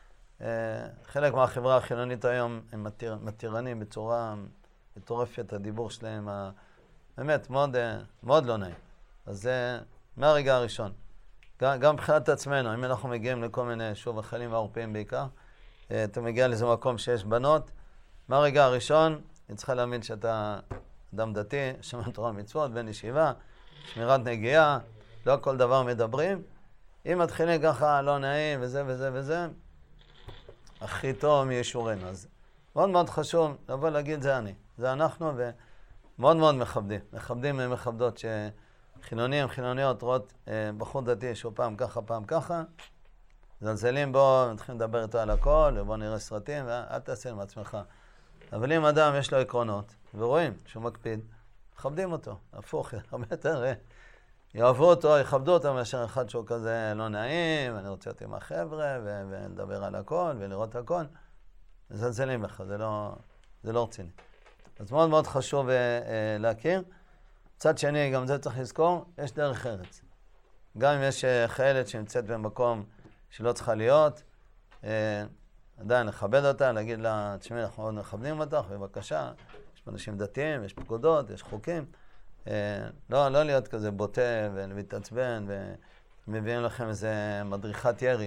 וחלק מהחברה החילונית היום הם מתירנים בצורה מטורפת, הדיבור שלהם באמת מאוד לא נעים. אז זה מהרגע הראשון. גם מבחינת עצמנו, אם אנחנו מגיעים לכל מיני, שוב, החיילים והעורפיים בעיקר, אתה מגיע לאיזה מקום שיש בנות, מהרגע הראשון, אני צריכה להאמין שאתה אדם דתי, שומר תורה ומצוות, בן ישיבה, שמירת נגיעה, לא כל דבר מדברים. אם מתחילים ככה לא נעים וזה, הכי טוב מישורנו. אז מאוד מאוד חשוב לבוא להגיד זה אני, זה אנחנו, ומאוד מאוד מכבדים ומכבדות שחילונים, חילוניות רואות בחור דתי שהוא פעם ככה, זלזלים בו, מתחילים לדבר איתו על הכל, ובוא נראה סרטים, ואל תעשה עם עצמך. אבל אם אדם יש לו עקרונות, ורואים שהוא מקפיד, מכבדים אותו, הפוך, הרבה יותר יאהבו אותו, יכבדו אותו, מאשר אחד שהוא כזה לא נעים, אני רוצה להיות עם החבר'ה, ולדבר על הכל, ולראות הכל. זלזלים לך, זה לא רציני. אז מאוד מאוד חשוב להכיר. מצד שני, גם זה צריך לזכור, יש דרך ארץ. גם אם יש חיילת שנמצאת במקום שלא צריכה להיות, עדיין לכבד אותה, להגיד לה, תשמעי, אנחנו מאוד מכבדים אותך, בבקשה, יש אנשים דתיים, יש פקודות, יש חוקים. לא להיות כזה בוטה ולהתעצבן, ומביאים לכם איזה מדריכת ירי.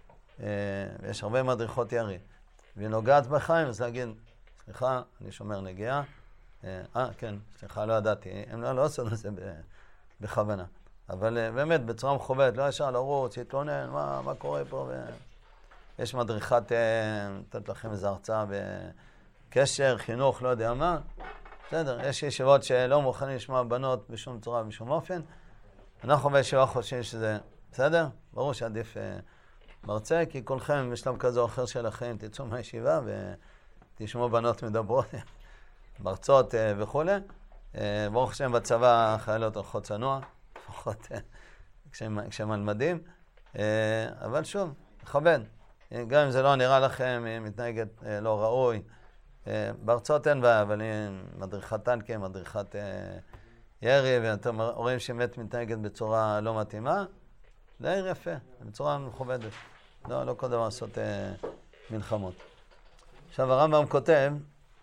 יש הרבה מדריכות ירי. והיא נוגעת בחיים, אז להגיד, סליחה, אני שומר נגיעה. כן, סליחה, לא ידעתי. הם לא עושים את זה בכוונה. אבל באמת, בצורה מכובדת, לא ישר לרוץ, להתלונן, מה קורה פה? יש מדריכת, נתת לכם איזו הרצאה בקשר, חינוך, לא יודע מה. בסדר, יש ישיבות שלא מוכנים לשמוע בנות בשום צורה ובשום אופן. אנחנו בישיבה חושבים שזה בסדר, ברור שעדיף מרצה, כי כולכם בשלב כזה או אחר של החיים תצאו מהישיבה ותשמעו בנות מדברות, מרצות וכו'. ברוך השם בצבא חיילות הולכות צנוע, לפחות כשהם מלמדים. אבל שוב, לכבד. גם אם זה לא נראה לכם, היא מתנהגת לא ראוי. בארצות אין בעיה, אבל היא מדריכת טנקים, מדריכת ירי, ואתם רואים שמת מתנהגת בצורה לא מתאימה, להעיר יפה, בצורה מכובדת. לא כל דבר לעשות מלחמות. עכשיו הרמב"ם כותב,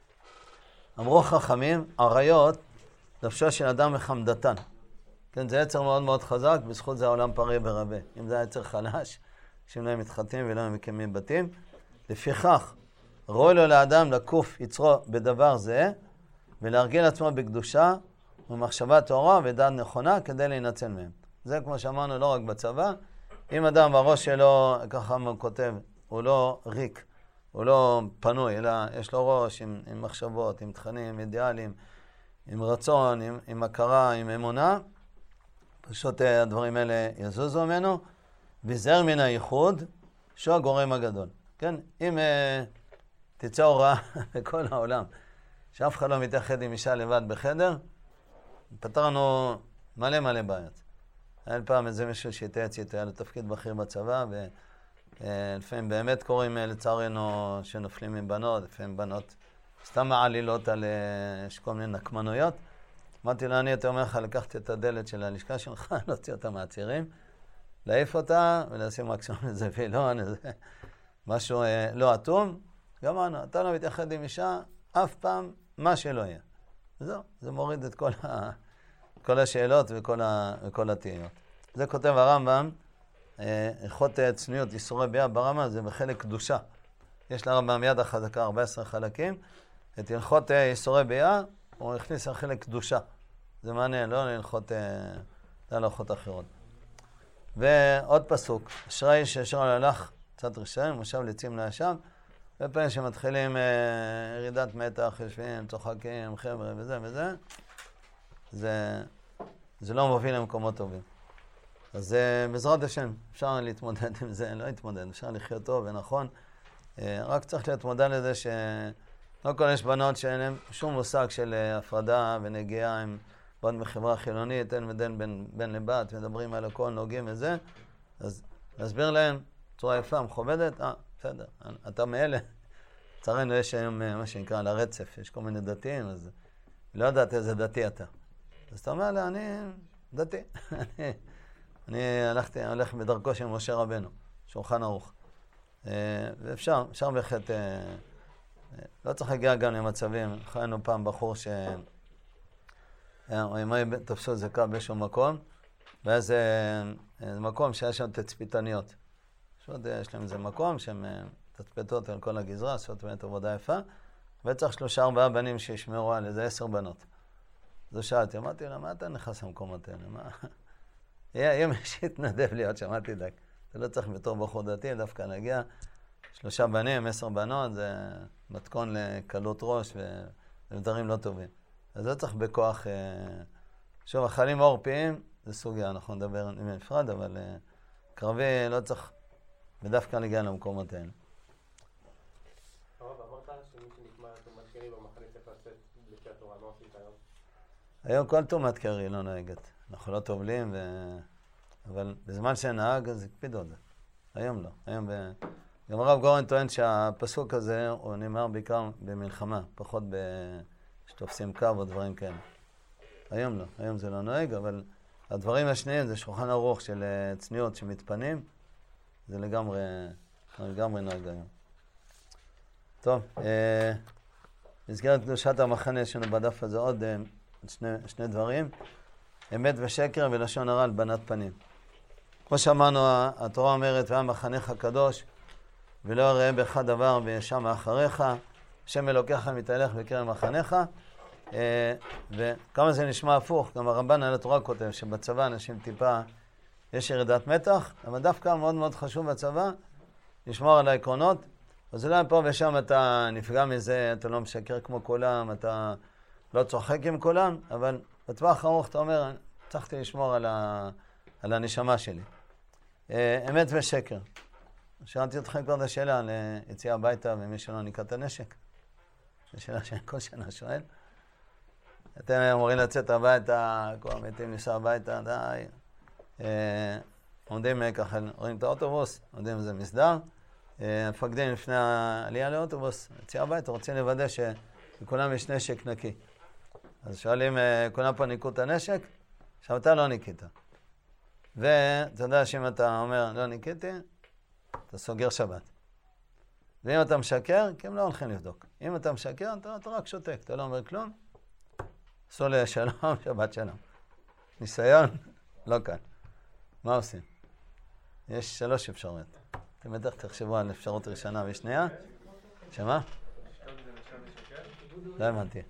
אמרו חכמים, עריות, נפשו של אדם מחמדתן. כן, זה יצר מאוד מאוד חזק, בזכות זה העולם פרי ורבה. אם זה יצר חלש, שאם לא הם מתחתנים ולא הם מקימים בתים, לפיכך, ראוי לו לאדם לקוף יצרו בדבר זה, ולהרגיל עצמו בקדושה ומחשבה טהורה ודעת נכונה כדי להינצל מהם. זה כמו שאמרנו לא רק בצבא, אם אדם בראש שלו, ככה הוא כותב, הוא לא ריק, הוא לא פנוי, אלא יש לו ראש עם מחשבות, עם תכנים, עם אידיאלים, עם רצון, עם הכרה, עם אמונה, פשוט הדברים האלה יזוזו ממנו, ויזהר מן הייחוד, שהוא הגורם הגדול. כן? אם תצא הוראה בכל העולם, שאף אחד לא מתאחד עם אישה לבד בחדר, פתרנו מלא בעיות. היה פעם איזה מישהו שהתייעץ איתו, היה לו תפקיד בכיר בצבא, ולפעמים באמת קוראים לצערנו שנופלים עם בנות, לפעמים בנות סתם מעלילות על יש כל מיני נקמנויות. אמרתי לו, אני יותר אומר לך לקחת את הדלת של הלשכה שלך, להוציא אותה מהצירים, להעיף אותה ולשים מקסימום איזה וילון, איזה משהו לא אטום. גמרנו, אתה לא מתייחד עם אישה, אף פעם מה שלא יהיה. וזהו, זה מוריד את כל השאלות וכל התהיות. זה כותב הרמב"ם, הלכות צניעות, איסורי ביאה ברמב"ם, זה בחלק קדושה. יש לרמב"ם יד החזקה 14 חלקים, את הלכות איסורי ביאה, הוא הכניס לחלק קדושה. זה מעניין, לא להלכות אחרות. ועוד פסוק, אשרי שאשר הלך קצת ראשון, מושב לצים לישב, ופעמים שמתחילים ירידת מתח, יושבים, צוחקים, חבר'ה וזה, זה לא מוביל למקומות טובים. אז בעזרת השם, אפשר להתמודד עם זה, לא להתמודד, אפשר לחיות טוב ונכון. רק צריך להיות מודע לזה שלא כל יש בנות שאין להם שום מושג של הפרדה ונגיעה עם בנות מחברה חילונית, אין מדין בין לבת, מדברים על הכל, נוגעים וזה. אז להסביר להם, צורה יפה, מכובדת, בסדר, אתה מאלה. לצערנו יש היום מה שנקרא לרצף, יש כל מיני דתיים, אז לא יודעת איזה דתי אתה. אז אתה אומר לה, אני דתי. אני הולך בדרכו של משה רבנו, שולחן ערוך. ואפשר בהחלט, לא צריך להגיע גם למצבים. חיינו פעם בחור תפסו זקה באיזשהו מקום, ואז מקום שהיה שם תצפיתניות. פשוט יש להם איזה מקום שהן תצפתות על כל הגזרה, עושות באמת עבודה יפה, וצריך 3-4 בנים שישמרו על איזה 10 בנות. אז שאלתי, אמרתי לה, מה אתה נכנס למקומות האלה? יהיה מישהו יתנדב להיות שם, אל תדאג. אתה לא צריך בתור בחור דתי, דווקא להגיע 3 בנים, 10 בנות, זה מתכון לקלות ראש ודברים לא טובים. אז לא צריך בכוח, שוב, החיילים העורפיים, זה סוגיה, אנחנו נדבר עם נפרד, אבל קרבי לא צריך בדווקא להגיע למקומות האלה. הרב, אמרת שמי שנקמא תומת קרי במחנה צריך לצאת לפי התורה, מה עשית היום? היום כל תומת קרי לא נוהגת. אנחנו לא טובלים, אבל בזמן שנהג אז הקפידו על זה. היום לא. גם הרב גורן טוען שהפסוק הזה הוא נאמר בעיקר במלחמה, פחות שתופסים קו או דברים כאלה. היום לא. היום זה לא נוהג, אבל הדברים השניים זה שולחן ערוך של צניעות שמתפנים, זה לגמרי נוהג היום. טוב, במסגרת קדושת המחנה יש לנו בדף הזה עוד שני דברים. אמת ושקר ולשון הרע על בנת פנים. כמו שאמרנו, התורה אומרת, והיה מחנך הקדוש, ולא יראה בך דבר וישם מאחריך, השם אלוקיך מתהלך בקרב מחנך. וכמה זה נשמע הפוך, גם הרמב"ן על התורה כותב שבצבא אנשים טיפה יש ירידת מתח, אבל דווקא מאוד מאוד חשוב בצבא לשמור על העקרונות. אז אולי פה ושם אתה נפגע מזה, אתה לא משקר כמו כולם, אתה לא צוחק עם כולם, אבל בטווח ארוך אתה אומר, צריכתי לשמור על הנשמה שלי. אמת ושקר. שאלתי אתכם כבר את השאלה על יציאה הביתה ומי שלא ניקה את הנשק. זו שאלה שאני כל שנה שואל. אתם אמורים לצאת הביתה, כבר מתים לנסוע הביתה, די. עומדים ככה, רואים את האוטובוס, עומדים איזה מסדר. מפקדים לפני העלייה לאוטובוס, יציאה הביתה, רוצים לוודא שכולם יש נשק נקי. אז שואלים, כולם פה ניקו את הנשק? עכשיו אתה לא ניקית. ואתה יודע שאם אתה אומר, לא ניקיתי, אתה סוגר שבת. ואם אתה משקר, כי הם לא הולכים לבדוק. אם אתה משקר, אתה רק שותק, אתה לא אומר כלום. עשו לשלום, שבת שלום. ניסיון, לא כאן. מה עושים? יש 3 אפשרויות. אתם בטח תחשבו על אפשרות ראשונה ושנייה. שמה? לא הבנתי.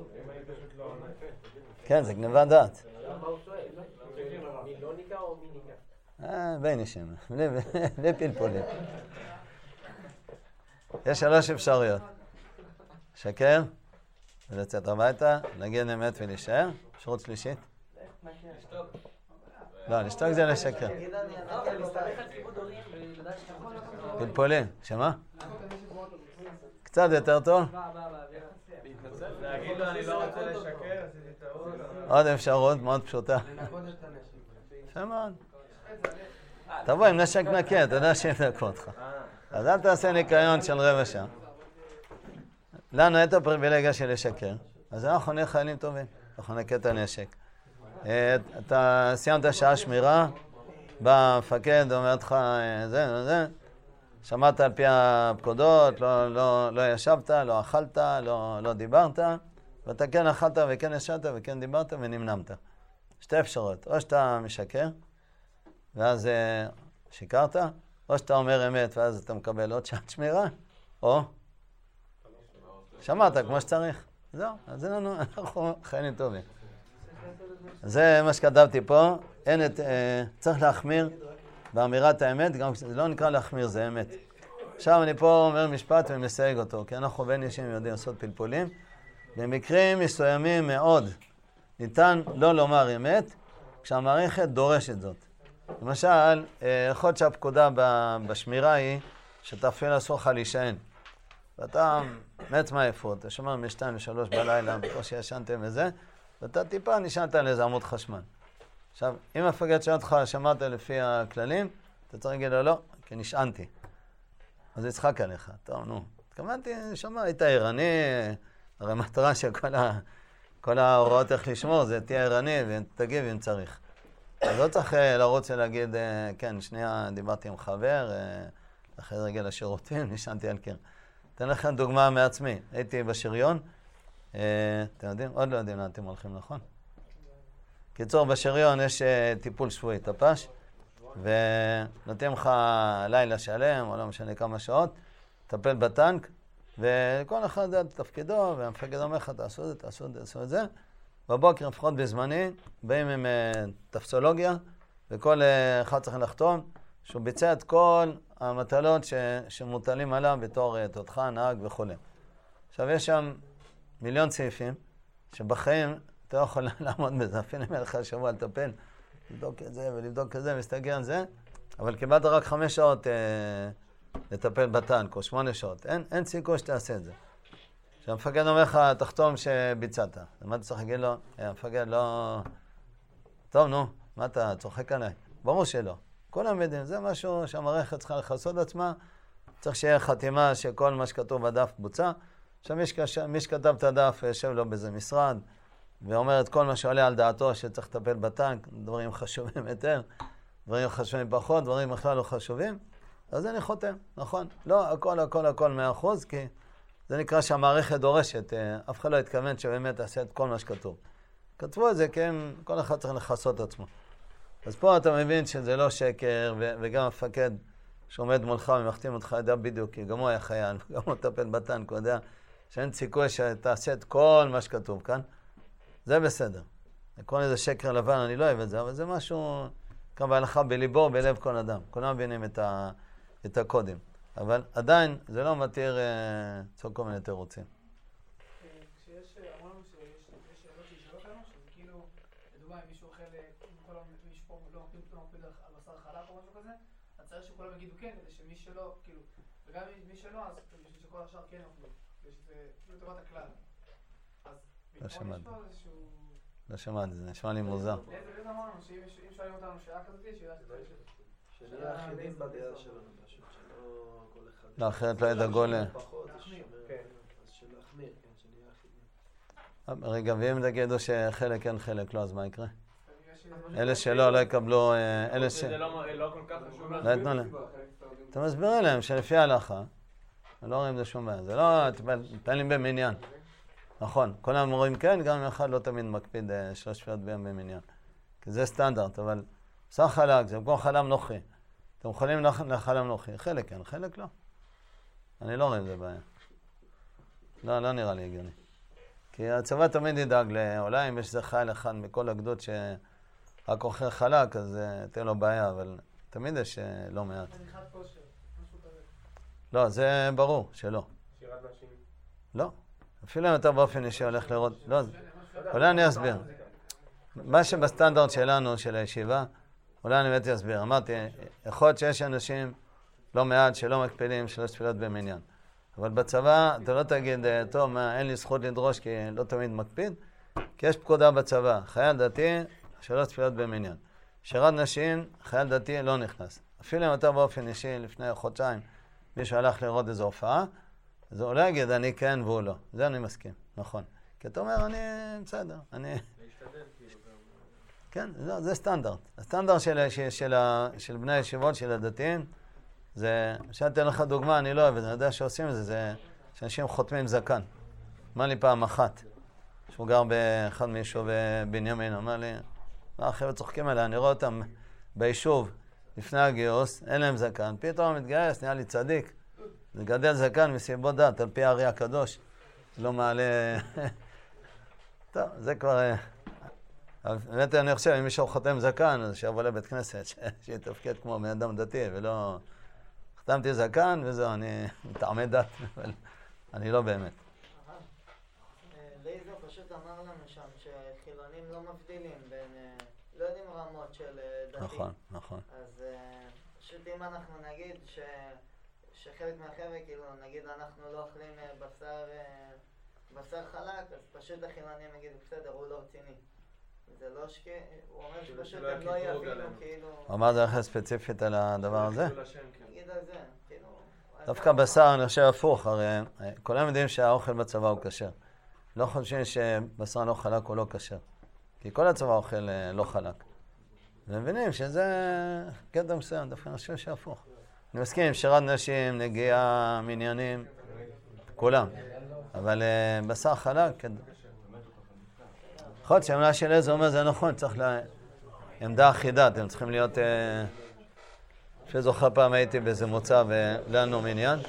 כן, זה גניבת דעת. מה הוא שואל? מילוניקה או מיניקה? בין שם, בלי פלפולים. יש 3 אפשרויות. שקר, ולצאת הביתה, להגיד אמת ולהישאר. אפשרות שלישית. לא, לשתוק זה לשקר. פלפולים, שמה? קצת יותר טוב. להגיד לו אני לא רוצה לשקר, עשיתי טעות. עוד אפשרות מאוד פשוטה. שמעון. תבוא עם נשק נקה, אתה יודע שידקו אותך. אז אל תעשה ניקיון של רבע שעה. לנו את הפריבילגיה של לשקר, אז אנחנו נהיה חיילים טובים. אנחנו נקה את הנשק. אתה סיימת שעה שמירה, בא המפקד, אומר לך זה, שמעת על פי הפקודות, לא ישבת, לא אכלת, לא דיברת, ואתה כן אכלת וכן ישבת וכן דיברת ונמנמת. 2 אפשרויות, או שאתה משקר, ואז שיקרת, או שאתה אומר אמת ואז אתה מקבל עוד שעת שמירה, או שמעת כמו שצריך. זהו, אז אנחנו חיילים טובים. זה מה שכתבתי פה, צריך להחמיר באמירת האמת, גם זה לא נקרא להחמיר, זה אמת. עכשיו אני פה אומר משפט ומסייג אותו, כי אנחנו בין אישים יודעים לעשות פלפולים. במקרים מסוימים מאוד ניתן לא לומר אמת, כשהמערכת דורשת זאת. למשל, יכול להיות שהפקודה בשמירה היא שתפעיל אסור לך להישען. ואתה מת מעייפות, אתה שומר מ-2 ל-3 בלילה, בקושי ישנתם וזה, ואתה טיפה נשענת על איזה עמוד חשמל. עכשיו, אם המפקד שואל אותך, שמעת לפי הכללים, אתה צריך להגיד לו לא, כי נשענתי. אז הוא יצחק עליך. טוב, נו. התכוונתי, שמע, היית ערני, הרי מטרה של כל ההוראות איך לשמור, זה תהיה ערני ותגיב אם צריך. אז לא צריך לרוץ ולהגיד, כן, שנייה דיברתי עם חבר, אחרי רגע לשירותים, נשענתי על קיר. אתן לכם דוגמה מעצמי. הייתי בשריון, אתם יודעים? עוד לא יודעים לאן אתם הולכים, נכון? קיצור, בשריון יש טיפול שבועי, טפש, ונותנים לך לילה שלם, או לא משנה כמה שעות, טפל בטנק, וכל אחד זה תפקידו, והמפקד אומר לך, תעשו את זה. בבוקר, לפחות בזמני, באים עם טפסולוגיה, וכל אחד צריך לחתום, שהוא ביצע את כל המטלות שמוטלים עליו בתור תותחן, נהג וכו'. עכשיו, יש שם 1,000,000 סעיפים, שבחיים אתה לא יכול לעמוד בזה, אפילו אם לך שבוע לטפל, לבדוק את זה ולבדוק את זה ולהסתגר על זה, אבל קיבלת רק 5 שעות לטפל בטנק, או 8 שעות. אין סיכוי שתעשה את זה. כשהמפקד אומר לך, תחתום שביצעת. מה אתה צריך להגיד לו? המפקד לא... טוב, נו, מה אתה צוחק עליי? ברור שלא. כולם יודעים, זה משהו שהמערכת צריכה לחסות עצמה. צריך שיהיה חתימה שכל מה שכתוב בדף בוצע. עכשיו מי שכתב את הדף יושב לו באיזה משרד, ואומר את כל מה שעולה על דעתו שצריך לטפל בטנק, דברים חשובים יותר, דברים חשובים פחות, דברים בכלל לא חשובים. אז אני חותם, נכון? לא, הכל 100%, כי זה נקרא שהמערכת דורשת, אף אחד לא התכוון שבאמת תעשה את כל מה שכתוב. כתבו את זה כי כל אחד צריך לחסות עצמו. אז פה אתה מבין שזה לא שקר, וגם המפקד שעומד מולך ומחתים אותך יודע בדיוק, כי גם הוא היה חייל, וגם הוא טפל בטנק, הוא יודע שאין סיכוי שתעשה את כל מה שכתוב כאן. זה בסדר. לקרוא לזה שקר לבן, אני לא אוהב את זה, אבל זה משהו כאן בהלכה בליבו, בלב כל אדם. כולם מבינים את הקודים. אבל עדיין זה לא מתיר צור כל מיני תירוצים. אמרנו שיש שאלות שישאלות לנו, שזה כאילו, לדוגמה, אם מישהו אוכל, מישהו פה לא מקפיד על בשר חלק או משהו כזה, אז צריך שכולם יגידו כן, כדי שמי שלא, כאילו, וגם מי שלא, אז בשביל שכל השאר כן יאכלו, שזה כאילו טובת הכלל. אז בעיקרון יש פה איזשהו... לא שמעתי, זה נשמע לי מוזר. איזה אמרנו, שאם שואלים אותנו שאלה כזאת, שנהיה אחידים בדעה שלנו, פשוט שלא כל אחד... לא, אחרת לא ידאגו ל... פחות, אז שלהחמיר, כן, שנהיה אחידים. רגע, ואם תגידו שחלק כן חלק לא, אז מה יקרה? אלה שלא, לא יקבלו... אלה ש... זה לא כל כך חשוב לא יתנו להם. אתה מסביר להם שלפי ההלכה, לא רואים זה שום בעיה. זה לא, תפעלים במניין. נכון, כולם אומרים כן, גם אם אחד לא תמיד מקפיד 3 שפיות ביום במניין. כי זה סטנדרט, אבל בשר חלק, זה כמו חלב נוחי. אתם יכולים לאכל המלוכי. חלק כן, חלק לא. אני לא רואה עם זה בעיה. לא נראה לי הגיוני. כי הצבא תמיד ידאג, אולי אם יש איזה חייל אחד מכל הגדוד שרק אוכל חלק, אז תהיה לו בעיה, אבל תמיד יש לא מעט. חניכת כושר, משהו כזה. לא, זה ברור שלא. שירת נשים. לא. אפילו אם אתה באופן אישי הולך לראות, לא, אולי אני אסביר. מה שבסטנדרט שלנו, של הישיבה, אולי אני באמת אסביר. אמרתי, יכול להיות שיש אנשים לא מעט שלא מקפידים 3 תפילות במניין. אבל בצבא אתה לא תגיד, טוב, מה, אין לי זכות לדרוש כי לא תמיד מקפיד, כי יש פקודה בצבא. חייל דתי, 3 תפילות במניין. שירת נשים, חייל דתי לא נכנס. אפילו אם אתה באופן אישי לפני חודשיים, מישהו הלך לראות איזו הופעה, אז הוא לא יגיד, אני כן והוא לא. זה אני מסכים, נכון. כי אתה אומר, אני בסדר, אני... להשתדל כאילו גם... כן, זה סטנדרט. הסטנדרט של בני הישיבות, של הדתיים, זה, שאתן לך דוגמה, אני לא אוהב את זה, אני יודע שעושים את זה, זה שאנשים חותמים זקן. אמר לי פעם אחת, שהוא גר באחד מיישוב בנימין, אמר לי, מה החבר'ה צוחקים עליה, אני רואה אותם ביישוב לפני הגיוס, אין להם זקן, פתאום מתגייס, נהיה לי צדיק, לגדל זקן מסיבות דת, על פי הארי הקדוש, לא מעלה... טוב, זה כבר... באמת אני חושב, אם מישהו חותם זקן, אז שיבוא לבית כנסת, שיתפקד כמו בן אדם דתי, ולא... חתמתי זקן וזהו, אני מטעמי דת, אבל אני לא באמת. לייזר פשוט אמר לנו שם שחילונים לא מבדילים בין, לא יודעים רמות של דתיים. נכון, נכון. אז פשוט אם אנחנו נגיד שחלק מהחבר'ה, כאילו נגיד אנחנו לא אוכלים בשר חלק, אז פשוט החילונים יגידו, בסדר, הוא לא רציני. זה לא הוא אומר שפשוט הם לא יבינו, כאילו... הוא אמר זה אחרי ספציפית על הדבר הזה? נגיד על זה, כאילו... דווקא בשר אני חושב הפוך, הרי כולם יודעים שהאוכל בצבא הוא כשר. לא חושבים שבשר לא חלק הוא לא כשר. כי כל הצבא אוכל לא חלק. ומבינים שזה קטע מסוים, דווקא אני חושב שהפוך. אני מסכים, שירת נשים, נגיעה, מניינים, כולם. אבל בשר חלק... יכול להיות שהעמדה של איזה אומר זה נכון, צריך לעמדה אחידה, אתם צריכים להיות... שזוכר פעם הייתי באיזה מוצא ולנו מניין,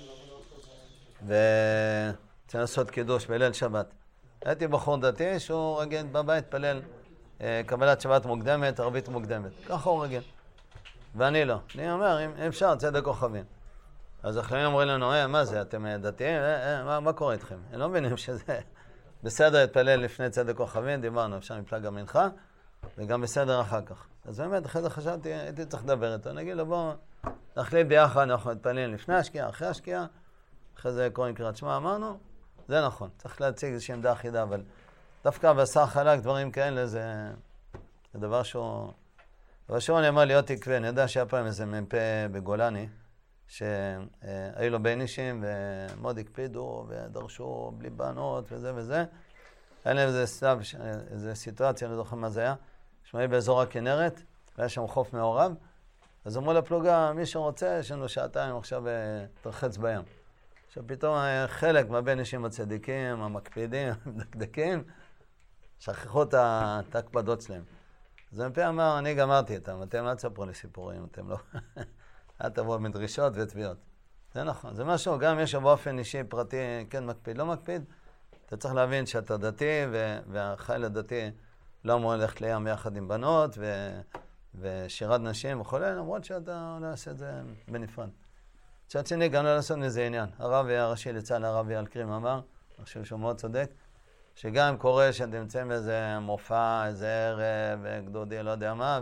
וצריך לעשות קידוש בליל שבת. הייתי בחור דתי שהוא רגיל בבית פלל קבלת שבת מוקדמת, ערבית מוקדמת. ככה הוא רגיל. ואני לא. אני אומר, אם אפשר, צדק כוכבים. אז אחרים אומרים לנו, מה זה, אתם דתיים? מה קורה איתכם? הם לא מבינים שזה... בסדר להתפלל לפני צדק כוכבים, דיברנו, אפשר מפלג המנחה, וגם בסדר אחר כך. אז באמת, אחרי זה חשבתי, הייתי צריך לדבר איתו, נגיד לו, בואו נחליט ביחד, אנחנו מתפללים לפני השקיעה, אחרי השקיעה, אחרי זה קוראים קריאת שמע, אמרנו, זה נכון, צריך להציג איזושהי עמדה אחידה, אבל דווקא בשר חלק, דברים כאלה, זה דבר שהוא... אבל שוב אני אומר להיות עקבי, אני יודע שהיה פעם איזה מ"פ בגולני, שהיו לו בין אישים ומאוד הקפידו ודרשו בלי בנות וזה וזה. היה להם איזה סיטואציה, אני לא זוכר מה זה היה, שמעי באזור הכנרת, והיה שם חוף מעורב, אז אמרו לפלוגה, מי שרוצה, יש לנו שעתיים עכשיו תרחץ בים. עכשיו פתאום חלק מהבין אישים הצדיקים, המקפידים, המדקדקים, שכחו את ההקפדות שלהם. אז המ"פ אמר, אני גמרתי איתם, אתם לא תספרו לי סיפורים, אתם לא... אל תבוא מדרישות ותביעות. זה נכון, זה משהו, גם יש באופן אישי פרטי, כן מקפיד, לא מקפיד, אתה צריך להבין שאתה דתי, והחיל הדתי לא אמור ללכת לים יחד עם בנות, ושירת נשים וכו', למרות שאתה לא עושה את זה בנפרד. מצד שני, גם לא לעשות מזה עניין. הרבי הראשי לצה"ל, הרבי אלקרים אמר, אני חושב שהוא מאוד צודק, שגם אם קורה שאתם נמצאים באיזה מופע, איזה ערב, גדודי, לא יודע מה,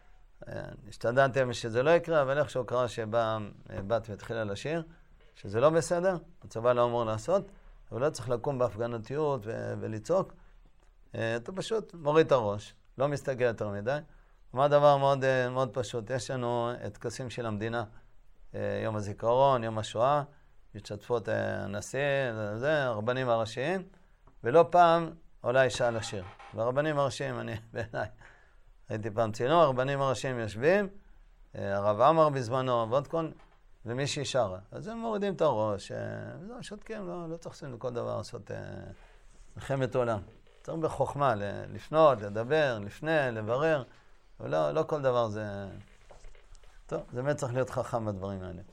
השתדלתם שזה לא יקרה, אבל איכשהו קרה שבאה בת והתחילה לשיר, שזה לא בסדר, הצבא לא אמור לעשות, אבל לא צריך לקום בהפגנתיות ולצעוק. אתה פשוט מוריד את הראש, לא מסתכל יותר מדי. מה דבר מאוד, מאוד פשוט, יש לנו את טקסים של המדינה, יום הזיכרון, יום השואה, השתתפות הנשיא, הרבנים הראשיים, ולא פעם עולה אישה לשיר. והרבנים הראשיים, אני בעיניי, הייתי פעם צינור, הרבנים הראשיים יושבים, הרב עמר בזמנו, ועוד כל, ומישהי שרה. אז הם מורידים את הראש, וזהו, שותקים, לא צריך לעשות לכל דבר, לעשות מלחמת עולם. צריך בחוכמה, לפנות, לדבר, לפני, לברר, אבל לא כל דבר זה... טוב, זה באמת צריך להיות חכם בדברים האלה.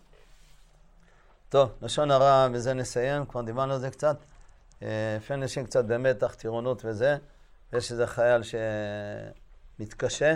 טוב, לשון הרע, בזה נסיים, כבר דיברנו על זה קצת. לפעמים אנשים קצת במתח, טירונות וזה, ויש איזה חייל שמתקשה,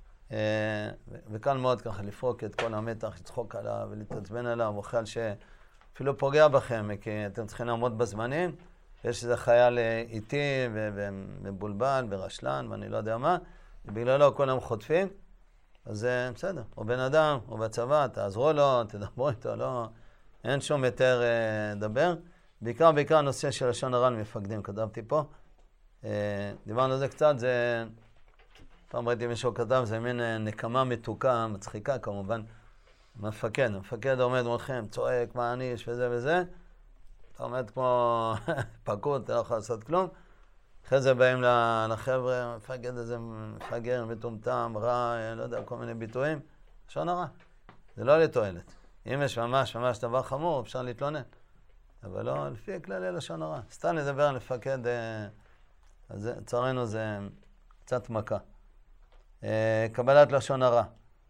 וקל מאוד ככה לפרוק את כל המתח, לצחוק עליו ולהתעצבן עליו, הוא חייל שאפילו פוגע בכם, כי אתם צריכים לעמוד בזמנים, יש איזה חייל איטי ומבולבל ורשלן ואני לא יודע מה, ובגללו כולם חוטפים, אז בסדר, הוא בן אדם, הוא בצבא, תעזרו לו, תדברו איתו, לא, אין שום יותר לדבר. בעיקר הנושא של לשון הרע למפקדים, כתבתי פה. דיברנו על זה קצת, זה... פעם ראיתי מישהו כתב, זה מין נקמה מתוקה, מצחיקה כמובן. המפקד עומד מולכם, צועק, מעניש וזה וזה. אתה עומד כמו פקוד, אתה לא יכול לעשות כלום. אחרי זה באים לחבר'ה, מפקד איזה מפגר, מטומטם, רע, לא יודע, כל מיני ביטויים. לשון הרע. זה לא לתועלת. אם יש ממש דבר חמור, אפשר להתלונן. אבל לא, לפי כללי לשון הרע. סתם לדבר על מפקד, אז צערנו זה קצת מכה. קבלת לשון הרע.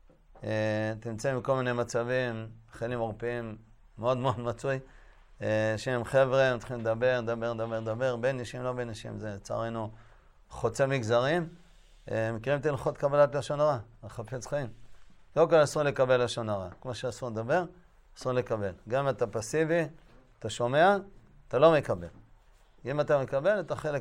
תמצאים בכל מיני מצבים, חיילים עורפיים, מאוד מאוד מצוי, שהם חבר'ה, הם צריכים לדבר, בין אישים, לא בין אישים, זה צערנו חוצה מגזרים. מכירים את הלכות קבלת לשון הרע, החפץ חיים. לא כל אסור לקבל לשון הרע. כמו שאסור לדבר, אסור לקבל. גם אם אתה פסיבי, אתה שומע, אתה לא מקבל. אם אתה מקבל, אתה חלק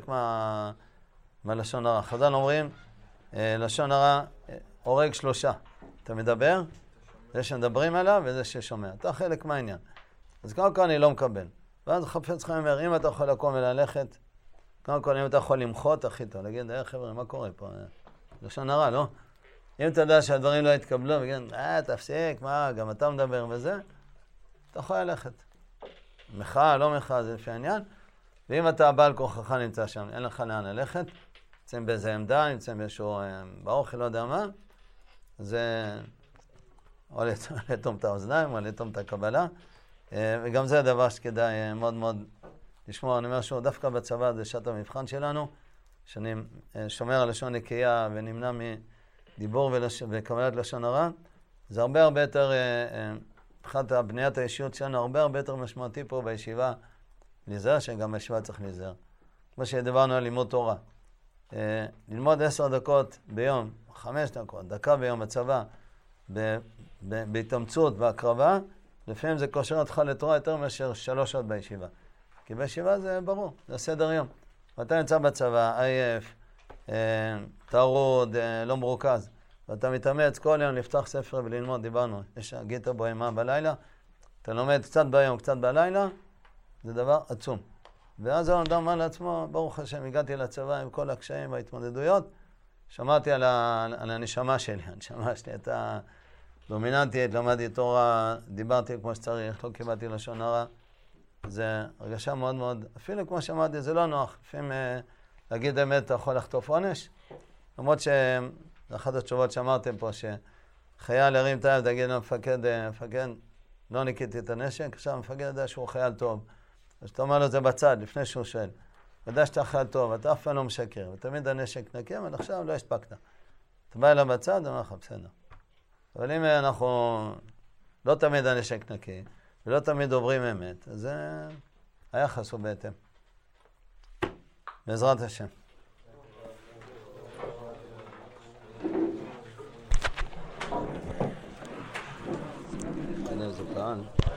מהלשון הרע. חז"ל אומרים, לשון הרע הורג 3. אתה מדבר, זה שמדברים עליו וזה ששומע. אתה חלק מהעניין. אז קודם כל אני לא מקבל. ואז חפץ חיים אומר, אם אתה יכול לקום וללכת, קודם כל אם אתה יכול למחות, הכי טוב. להגיד, חבר'ה, מה קורה פה? לשון הרע, לא? אם אתה יודע שהדברים לא יתקבלו, וגיד, תפסיק, מה, גם אתה מדבר וזה, אתה יכול ללכת. מחאה, לא מחאה, זה לפי העניין. ואם אתה בעל כוחך נמצא שם, אין לך לאן ללכת, נמצאים באיזה עמדה, נמצאים באיזשהו באוכל, לא יודע מה, זה או לטום את האוזניים, או לטום את הקבלה. וגם זה הדבר שכדאי מאוד מאוד לשמור. אני אומר שהוא דווקא בצבא, זה שעת המבחן שלנו, שאני שומר על לשון נקייה ונמנע מדיבור וקבלת לשון הרע. זה הרבה יותר, מבחינת בניית האישיות שלנו, הרבה יותר משמעותי פה בישיבה להיזהר, שגם בישיבה צריך להיזהר. כמו שדיברנו על לימוד תורה. ללמוד 10 דקות ביום, 5 דקות, דקה ביום בצבא, בהתאמצות, בהקרבה, לפעמים זה קושר אותך לתורה יותר מאשר 3 שעות בישיבה. כי בישיבה זה ברור, זה סדר יום. ואתה נמצא בצבא, עייף, טרוד, לא מרוכז, ואתה מתאמץ כל יום לפתח ספר וללמוד, דיברנו, יש גיטה בוהמה בלילה, אתה לומד קצת ביום, קצת בלילה, זה דבר עצום. ואז האדם אומר לעצמו, ברוך השם, הגעתי לצבא עם כל הקשיים וההתמודדויות, שמעתי על הנשמה שלי, הנשמה שלי הייתה דומיננטית, למדתי תורה, דיברתי כמו שצריך, לא קיבלתי לשון הרע. זה הרגשה מאוד מאוד, אפילו כמו שאמרתי, זה לא נוח. לפעמים להגיד אמת, אתה יכול לחטוף עונש. למרות שאחת התשובות שאמרתם פה, שחייל הרים את היד, תגיד למפקד, מפקד, לא ניקיתי את הנשק, עכשיו המפקד יודע שהוא חייל טוב. אז אתה אומר לו זה בצד, לפני שהוא שואל. יודע שאתה חייל טוב, אתה אף פעם לא משקר, ותמיד הנשק נקי, אבל עכשיו לא הספקת. אתה בא אליו בצד, אומר לך, בסדר. אבל אם אנחנו, לא תמיד הנשק נקי, ולא תמיד עוברים אמת, אז היחס הוא בהתאם. בעזרת השם. אין איזה קהל.